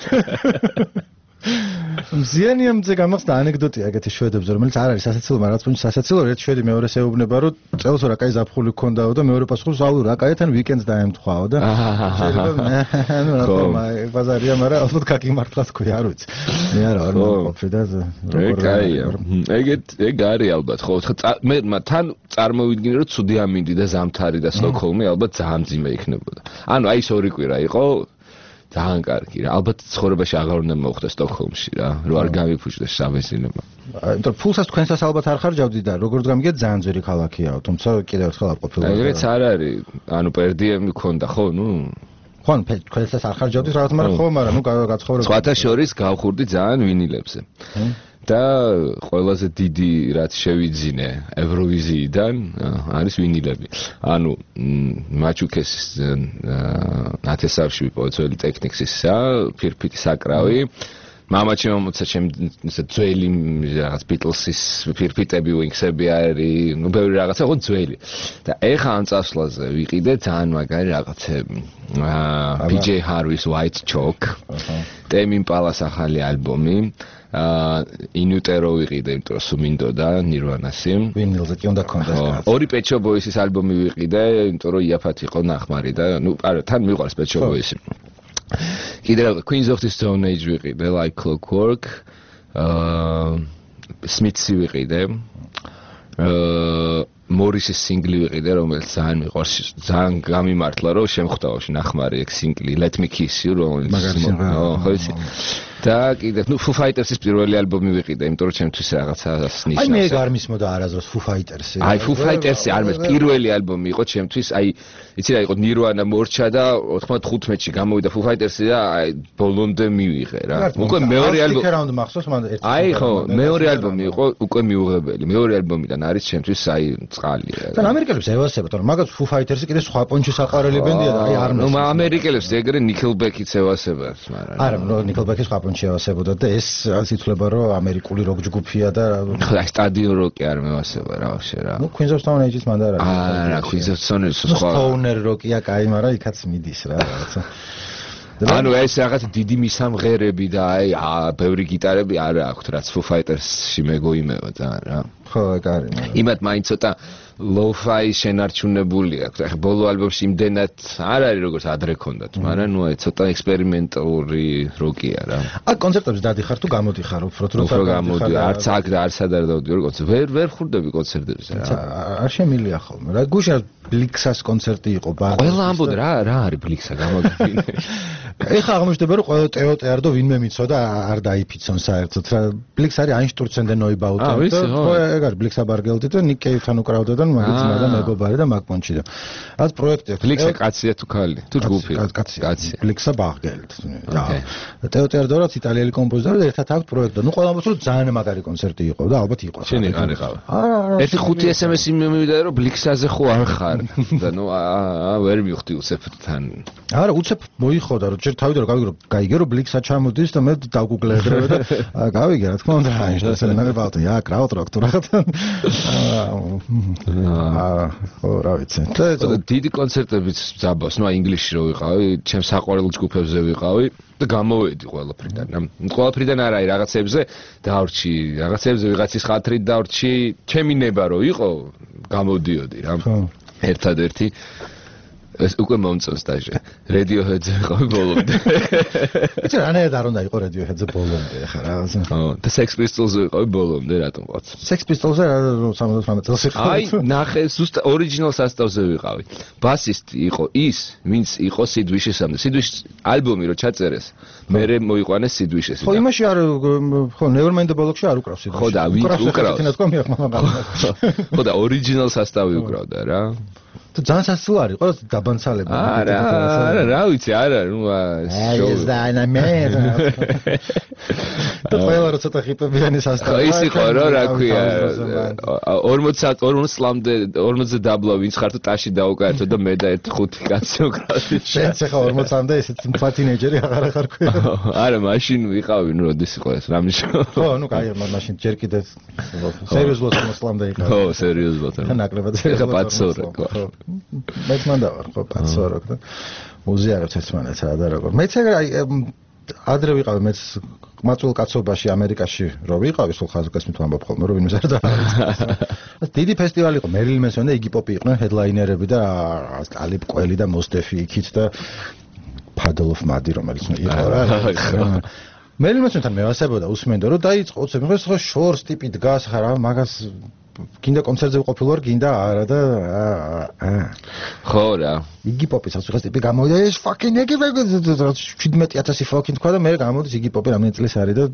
მზიანიამზე გამახსნა ანეკდოტია ეგეთი შვედებზე, რომელიც არ არის სასაცილო, მაგრამ თუნდაც სასაცილო, ერთ შვედი მეორეს ეუბნება, რომ წელს რა კაი ზაფხული გქონდაო და მეორე პასუხობს, აუ რა კაი თან ვიკენდს დაემთხვაო და ანუ რა ბაზარია, მაგრამ ალბათ გაგიმართლა თქვი, არ ვიცი. მე არა არ მოვყოფი და როგორ კაია. ეგ არის ალბათ, ხო, მე თან წარმოვიდგინე, რომ ცუდი ამინდი და ზამთარი და სტოკჰოლმი ალბათ ძალიან ძიმე იქნებოდა. ანუ აი ეს ორი კვირა იყო ძალიან კარგი რა. ალბათ ცხოვრებაში აღარ უნდა მოხდა სტოკჰოლმში რა, რომ არ გამიფუჭდეს საბენზინო. იმიტომ ფულსაც თქვენსაც ალბათ არ ხარჯავდი და როგორც გამიგეთ ძალიან ძვირი ქალაქია, თუმცა კიდევ ერთხელ არ ყოფილა. ეგრეც არ არის. ანუ პერდიემი ქონდა, ხო, ნუ ხო, თქვენსაც არ ხარჯავდით რაღაც, მაგრამ ხო, მაგრამ ნუ გაცხოვრებდი. სხვათა შორის გავხურდი ძალიან ვინილებზე. და ყველაზე დიდი რაც შევიძინე ევროვიზიიდან არის ვინილები. ანუ მაჩუკესის ნათესავში პოეცელი ტექნიქსისა, ფირფიტი საკრავი. მამაჩი მომოცა ჩემი ისე ძველი რაღაც ბიტლსის ფირფიტები, ვინქსები არის, ნუ ბევრი რაღაცა, ხო ძველი. და ეხა ამ წასვლაზე ვიყიდე ძალიან მაგარი რაღაცები. PJ Harvey's White Chalk, Tame Impala's ახალი ალბომი. ინუტერო ვიყიდე, იმიტომ რომ სუმინდოდა ნირვანასი. ვინილზე კი უნდა კონდეს კაც. ორი Pet Shop Boys-ის ალბომი ვიყიდე, იმიტომ რომ იაფათი იყო ნახმარი და ნუ არა, თან მიყვარს Pet Shop Boys-ი. კიდევ Queens of the Stone Age ვიყიდე, Like Clockwork, Smiths-ი ვიყიდე. მორისის სინგლი ვიყიდე, რომელიც ძალიან მიყვარს, ძალიან გამიმართლა, რომ შემხვდაოში ნახმარი ეგ სინგლი Let Me Kiss You, რომელიც ხო იცი. და კიდევ ნუ Foo Fighters-ის პირველი ალბომი ვიყიდე, იმიტომ რომ ჩემთვის რაღაცა ნიშნავს. აი მე არ მისმოდა არაზრს Foo Fighters-ი. აი Foo Fighters-ი არ მის პირველი ალბომი იყო ჩემთვის, აი იცი რა იყო Nirvana მორჩა და 95-ში გამოვიდა Foo Fighters-ი და აი ბოლომდე მივიღე რა. უკვე მეორე ალბომი. აი ხო, მეორე ალბომი იყო უკვე მიუღებელი. მეორე ალბომიდან არის ჩემთვის აი წყალი რა. და ამერიკელებს ევასებათ, რომ მაგაც Foo Fighters-ი კიდე სხვა პონჩი საყვარელი ბენდია და აი არ ნუ ამერიკელებს ეგრე Nickelback-იც ევასებათ, მაგრამ არა, ნუ Nickelback-ის სხვა პონჩი ევასებოდა და ეს იცვლება, რომ ამერიკული როკ ჯგუფია და ხო, სტადიონ როკი არ მევასება რა ვაფშე რა. ნუ Queens of Stone Age-ის მანდ არ არის. არა, Queens of Stone Age-ის სხვა. Stoner როკია, კაი, მაგრამ იქაც მიდის რა რაღაცა. ანუ ეს რაღაც დიდი მისამღერები და აი ბევრი გიტარები არ აქვს, რაც Foo Fighters-ში მეგოიმევა ძალიან რა. ხო, ეგ არის. იმათ მაინც ცოტა lo-fi შენარჩუნებული აქვს. ახლა ბოლო ალბომში იმდენად არ არის როგორც ადრე ქონდათ, მაგრამ ნუ აი ცოტა ექსპერიმენტალური როკია რა. აი კონცერტებზე დადიხარ თუ გამოდიხარ უფრო თუ უფრო გამოდი, არც აქ და არც ადარ დავდივარ კონცერტებზე. ვერ ხურდები კონცერტებზე რა. არ შემილია ხოლმე. რა გუშინ ბლიქსას კონცერტი იყო ბა. ყველა ამბობდა რა არის ბლიქსა გამოგიდგინე. ეხა აღმოჩნდება რომ ყველა ტეოტერდო ვინმე მიცოდა არ დაიფიცონ საერთოდ რა. ბლიքს არის Einstürzen der Neubauten და ხო ეგ არის ბლიქსა ბარგელდი და Nick Cave-თან უკრავდა და მაგის ძმა და მეგობარი და მაგპონჩი და რაც პროექტი აქვს. ბლიქსა კაცია თუ ქალი? თუ ჯგუფი? კაცია. ბლიქსა ბარგელდი. და ტეოტერდო რაც იტალიელი კომპოზიტორი ერთად აქვს პროექტი. ნუ ყველა ამბობს რომ ძალიან მაგარი კონცერტი იყო და ალბათ იყო. შენ არ იყავ. ერთი 5 SMS-ი მივიდა რომ ბლიქსაზე ხო არ ხარ და ნუ ვერ მივხვდი უცებთან. არა, უცებ მოიხოდა რომ ჯერ თავიდან რომ გაიგე რომ ბლიქსა ჩამოდის და მე დავგუგლე ეგრევე და გავიგე რა თქმა უნდა Einstürzen der Neubauten. Ja, Krautrock თუ რაღაცა. ხო, რა ვიცი. დიდი კონცერტებიც ძაბავს, ნუ ინგლისში რო ვიყავი, ჩემს საყვარელ ჯგუფებზე ვიყავი და გამოვედი ყველაფრიდან. ყველაფრიდან არა, რაღაცებზე დავრჩი, რაღაცებზე ვიღაცის ხათრით დავრჩი, ჩემი ნება რო იყო, გამოდიოდი რა. ერთადერთი ეს უკვე მომწონს დაჟე. Radiohead-ზე ვიყავი ბოლომდე. იცი რანაირად არ უნდა იყო Radiohead-ზე ბოლომდე ხა რა. ხო, და Sex Pistols-ზე ვიყავი ბოლომდე რატომღაც. Sex Pistols-ზე 78 წელს იყო. აი, ნახე, ზუსტ ორიგინალ სასტავზე ვიყავი. ბასისტი იყო ის, ვინც იყო Sid Vicious-ამდე. Sid Vicious ალბომი რო ჩაწერეს, მერე მოიყვანეს Sid Vicious-ი. ხო, იმაში არ ხო, Nevermind the Bollocks-ში არ უკრავს Sid Vicious. ხო და ვინ უკრავს? თინათქო მიახმამა. ხო და ორიგინალ სასტავი უკრავდა რა. ძალიან სასწაულ არის ყო დაბანცალება არა რა ვიცი არა ნუ ეს და ანა მე და ყველა როცა ცოტა ხიპებიანი სასწაული ის იყო რა ქვია 40 წლამდე 40 დაბლა ვინც ხარ თუ ტაში დაუკარეთო და მე და ერთ ხუთი კაცი უკრავდი შენც ახლა 40-მდე ესეც მფა თინეიჯერი აღარ ხარ ქვია არა მაშინ ვიყავი ნუ როდის იყო ეს რა ნიშნავს ხო ნუ კაი მაშინ ჯერ კიდე სერიოზულად 40-მდე იყავი ხო სერიოზულად და ნაკლებად სერიოზულად ხო მეც მანდა ვარ ხო 5-6 და უზიარებთ ერთმანეთს რა და როგორ მეც აი ადრე ვიყავი მეც მაწულ კაცობაში ამერიკაში რო ვიყავი სულ ხაზგასმით ვამბობ ხოლმე რომ ვინმე არ დაარჩა დიდი ფესტივალი იყო მერილინ მენსონი და იგი პოპი იყვნენ ჰედლაინერები და ალიპ კველი და მოსტეფი იქით და ფადოლოფ მადი რომელიც იყო რა მერილინ მენსონთან მევასებოდა უსმენდა რომ დაიწყო უცებ მე ხო შორს ტიპი დგას ხარ მაგას გინდა კონცერტზე ვყოფილ ვარ გინდა არა და ხო რა იგი პოპის ასუხას ტიპი გამოვიდა ეს fucking იგი 17000 fucking თქვა და მე გამოდის იგი პოპი რამდენი წლის არის და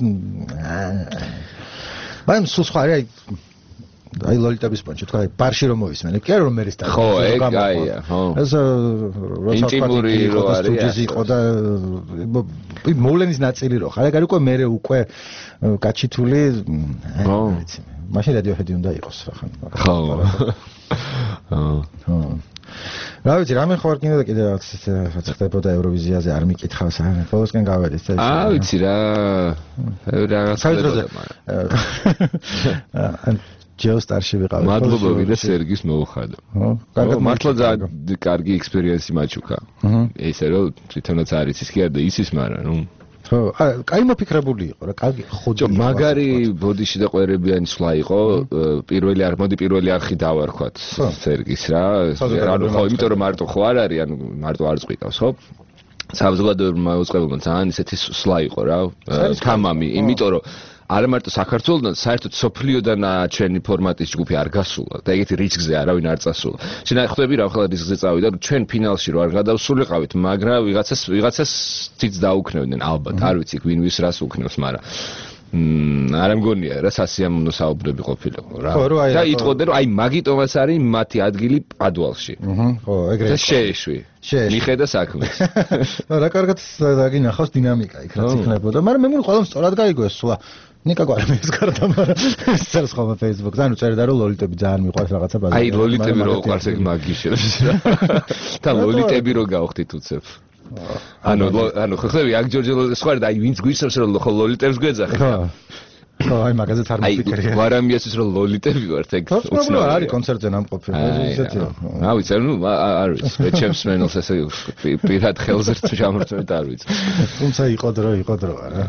მაგრამ სულ სხვა არის აი ლოლიტების პონჩი თქვა ბარში რომ მოვისმენ კი არა რომ მე რესტა ხო ეგ აია ხო ეს ინტიმური რო არის იყო და მოვლენის ნაწილი რო ხარ ეგ არის უკვე მე უკვე გაჩითული ხო მაშინ რადიოჰედი უნდა იყოს რა ხან ხო რა ვიცი რამე ხო არ კიდე და კიდე რაც ხდებოდა ევროვიზიაზე არ მიკითხავს არა ბოლოსკენ გავედით ვიცი რა რაღაც ჯეოსტარში ვიყავი მადლობა ვიდა სერგის მოუხადა ხო მართლა ძალიან კარგი ექსპერიენსი მაჩუქა ესე რომ თვითონაც არის ის კი არა და ისის მაგრამ ნუ ხო კაი მოფიქრებული იყო რა კარგი ხოჯი მაგარი ბოდიში და ყვერებიანი სვლა იყო პირველი არხი დავარქვათ სერგის რა ანუ ხო იმიტომ რომ მარტო ხო არ არის ანუ მარტო არ წვიტავს ხო საზოგადოებრივმა უწყებელმა ძალიან ისეთი სვლა იყო რა თამამი იმიტომ რომ არა მარტო საქართველოსთან საერთოდ სოფლიოდან ჩვენი ფორმატის ჯგუფი არ გასულა და ეგეთი რისკზე არავინ არ წასულა. შენ აი ხვდები რა ხალხი რისკზე წავიდა რომ ჩვენ ფინალში რო არ გადავსულიყავით, მაგრამ ვიღაცას თიც დაუქნევდნენ ალბათ, არ ვიცი ვინ ვის რას უქნევს, მაგრამ არ მგონია რა სასიამოვნო საუბრები ყოფილიყო რა. და იტყოდნენ რომ აი მაგიტომაც არის მათი ადგილი პადვალში. ხო, ეგრე. და შეეშვი. მიხედა საქმეს. რა კარგად დაგინახავს დინამიკა იქ რაც იქნებოდა, მაგრამ მე მგონი ყველამ სწორად გაიგო ეს სულა. ნიკა გვარამის გარდა, მაგრამ ეს წერს ხოლმე Facebook-ზე, ანუ წერდა რომ ლოლიტები ძალიან მიყვარს რაღაცა ბაზარი. აი ლოლიტები რო უყვარს ეგ მაგიშებს რა. და ლოლიტები რო გავხდით უცებ. ანუ ხოხები აქ ჯორჯელოს სხვა და აი ვინც გვისურს რომ ლოლიტებს გვეძახი. ხო, აი მაგაზეც არ მოფიქრე. გვარამიასის რომ ლოლიტები ვართ ეგ უცნაური არის კონცერტზე ნამყოფი. ესეთი. რა ვიცი, ანუ არ ვიცი, მე ჩემს მენელს ესე პირად ხელზე ჩამორწმეთ არ ვიცი. თუმცა იყო დრო არა.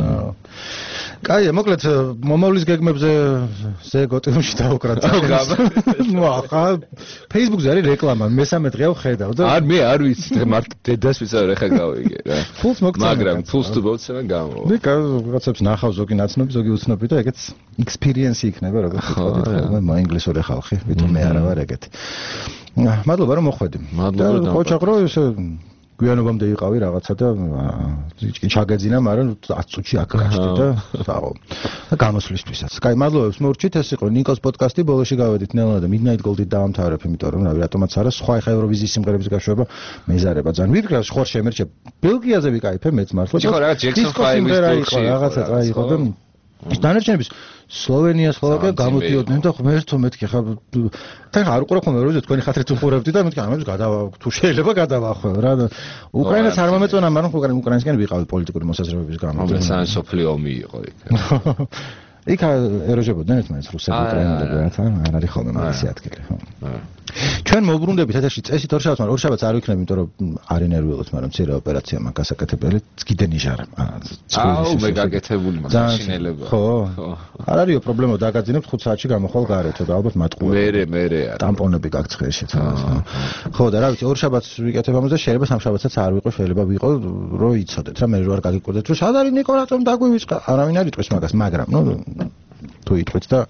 კაია, მოკლედ მომავლის გეგმებზე ზეგოტიმში დავუკრათ. ნუ ახლა Facebook-ზე არის რეკლამა, მესამე დღეა ვხედავ და არ ვიცი, მარტო დედას ვიცავ ხა გავიგე რა. ფულს მოგწევ. მაგრამ ფულს თუ მოგწევ გამო. ნიკა რაღაცებს ნახავ ზოგი ნაცნობი, ზოგი უცნობი და ეგეც ექსპერიენსი იქნება როგორც ვთქვით, ხოლმე მოინგლისური ხალხი, ვიტყვი მე არა ვარ ეგეთი. მადლობა რომ მოხვედი. მადლობა. ხო ჩაყრო ესე გვიანობამდე იყავი რაღაცა და ჩაგეძინა, მაგრამ 10 წუთში აქ გაჩდი და საო. და გამოსვლისთვისაც. კაი, მადლობებს მორჩით, ეს იყო ნიკოს პოდკასტი, ბოლოში გავედით ნელა და Midnight Gold-ით დავამთავრებ, იმიტომ რომ რავი, რატომაც არა, სხვა ხა ევროვიზიის სიმღერების გაშვება მეზარება ძალიან. ვიფიქრე, ხوار შემერჩე ბელგიაზე ვიკაიფე მეც მართლა. ხო, რაღაც Jackson 5-ის იყო, რაღაცა იყო და ის დანარჩენების სლოვენია, სლოვაკია გამოდიოდნენ და მე ერთო მეთქი ხა თან არ უყურე ხოლმე როზე თქვენი ხათრით უყურებდი და მეთქი ამებს თუ შეიძლება გადავახვევ რა და უკრაინას არ მომეწონა, მაგრამ უკრაინისკენ ვიყავი პოლიტიკური მოსაზრებების გამო. ამასთან სოფლიო ომი იყო იქ. იქ ეროჟებოდნენ ერთმანეთს რუსები, უკრაინელები რა თან არ არის ხოლმე მაგისი ადგილი, ხო. ჩვენ მოუბრუნდებით ეთერში წესით ორშაბათს, მაგრამ ორშაბათს არ ვიქნები, იმიტომ რომ არ ინერვიულობთ, მაგრამ მცირე ოპერაცია მაგ გასაკეთებელი, გიდე ნიჟარა. აუ, მე გაკეთებული მაშინელება. ხო. არ არისო პრობლემა, დაგაძინებთ 5 საათში გამოხვალ გარეთო და ალბათ მატყუე. მე არა. ტამპონები გაგცხერში თავს. ხო და რა ვიცი, ორშაბათს ვიკეთებ ამაზე, შეიძლება სამშაბათსაც არ ვიყო, შეიძლება ვიყო, რომ იცოდეთ რა, მე რო არ გაგიკვირდეთ, რომ სად არის ნიკო, რატომ დაგვივიწყა? არავინ არ იტყვის მაგას, მაგრამ ნუ თუ იტყვით და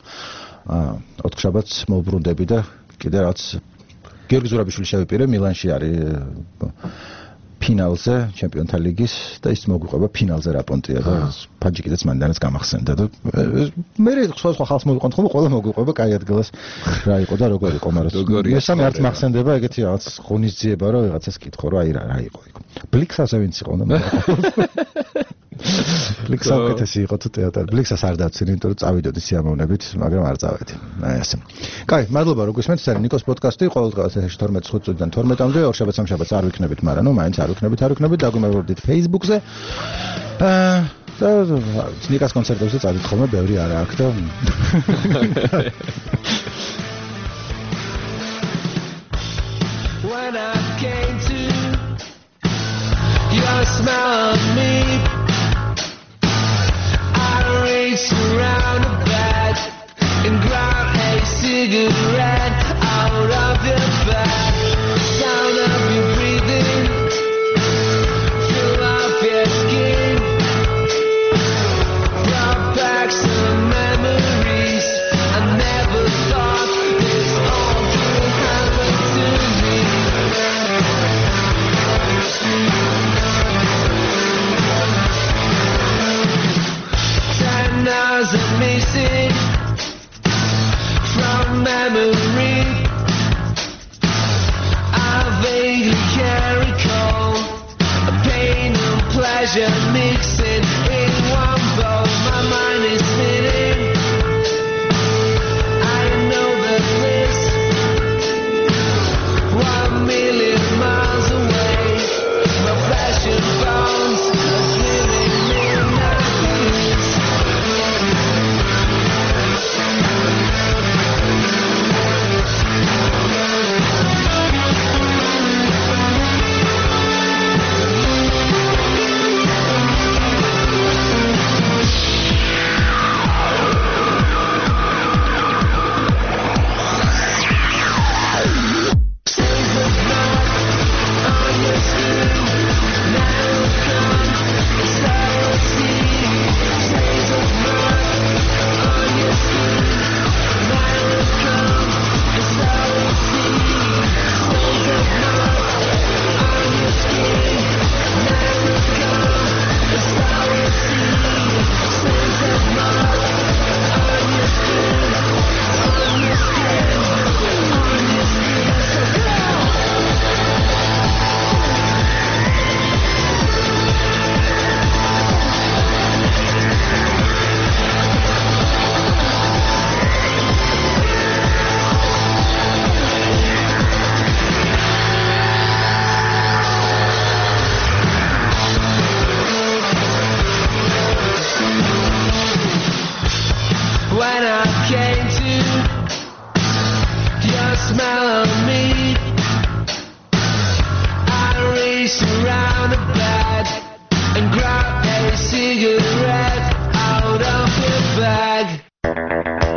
4 შაბათს მოვბრუნდები და კიდე რაც გიორგი ზურაბიშვილი შევიპირე, მილანში არის ფინალზე ჩემპიონთა ლიგის და ის მოგვიყვება ფინალზე რა პონტია და ფაჯიკიდაც მანდანაც გამახსენდა და მე სხვა ხალხს მოვიყვანთ ხოლმე ყველა მოგვიყვება კაი ადგილას რა იყო და როგორ იყო მაგრამ მესამე არც მახსენდება ეგეთი რაღაც ღონისძიება რომ ვიღაცას კითხო რომ აი რა იყო იქ ბლიქსაზე ვინც იყო და ბლიქსა უკეთესი იყო თუ თეატრი ბლიქსას არ დავცინე იმიტომ რომ წავიდოდი სიამოვნებით მაგრამ არ წავედი აი ასე კაი მადლობა რომ გისმენთ ეს არის ნიკოს პოდკასტი ყოველდღიურად 12 წუთიდან 12-მდე ორშაბათს სამშაბათს არ ვიქნებით მაგრამ ნუ მაინც არ ვიქნებით დაგვიმეორებდით Facebook-ზე და ნიკას კონცერტებზე წავიდით ხოლმე ბევრი არა აქ და When I came to your smile on me reached around the bed and grabbed a cigarette out of your bag. The sound of you breathing through off your skin brought back some memories. I never thought this all could happen to me. 10 hours of missing from memory. I vaguely can recall a pain and pleasure mixing in one bowl. My mind is spinning. I know the bliss 1 million miles away. My flesh and bones are giving me memories. When I came to your smell on me, I reached around the bed and grabbed a cigarette out of your bag.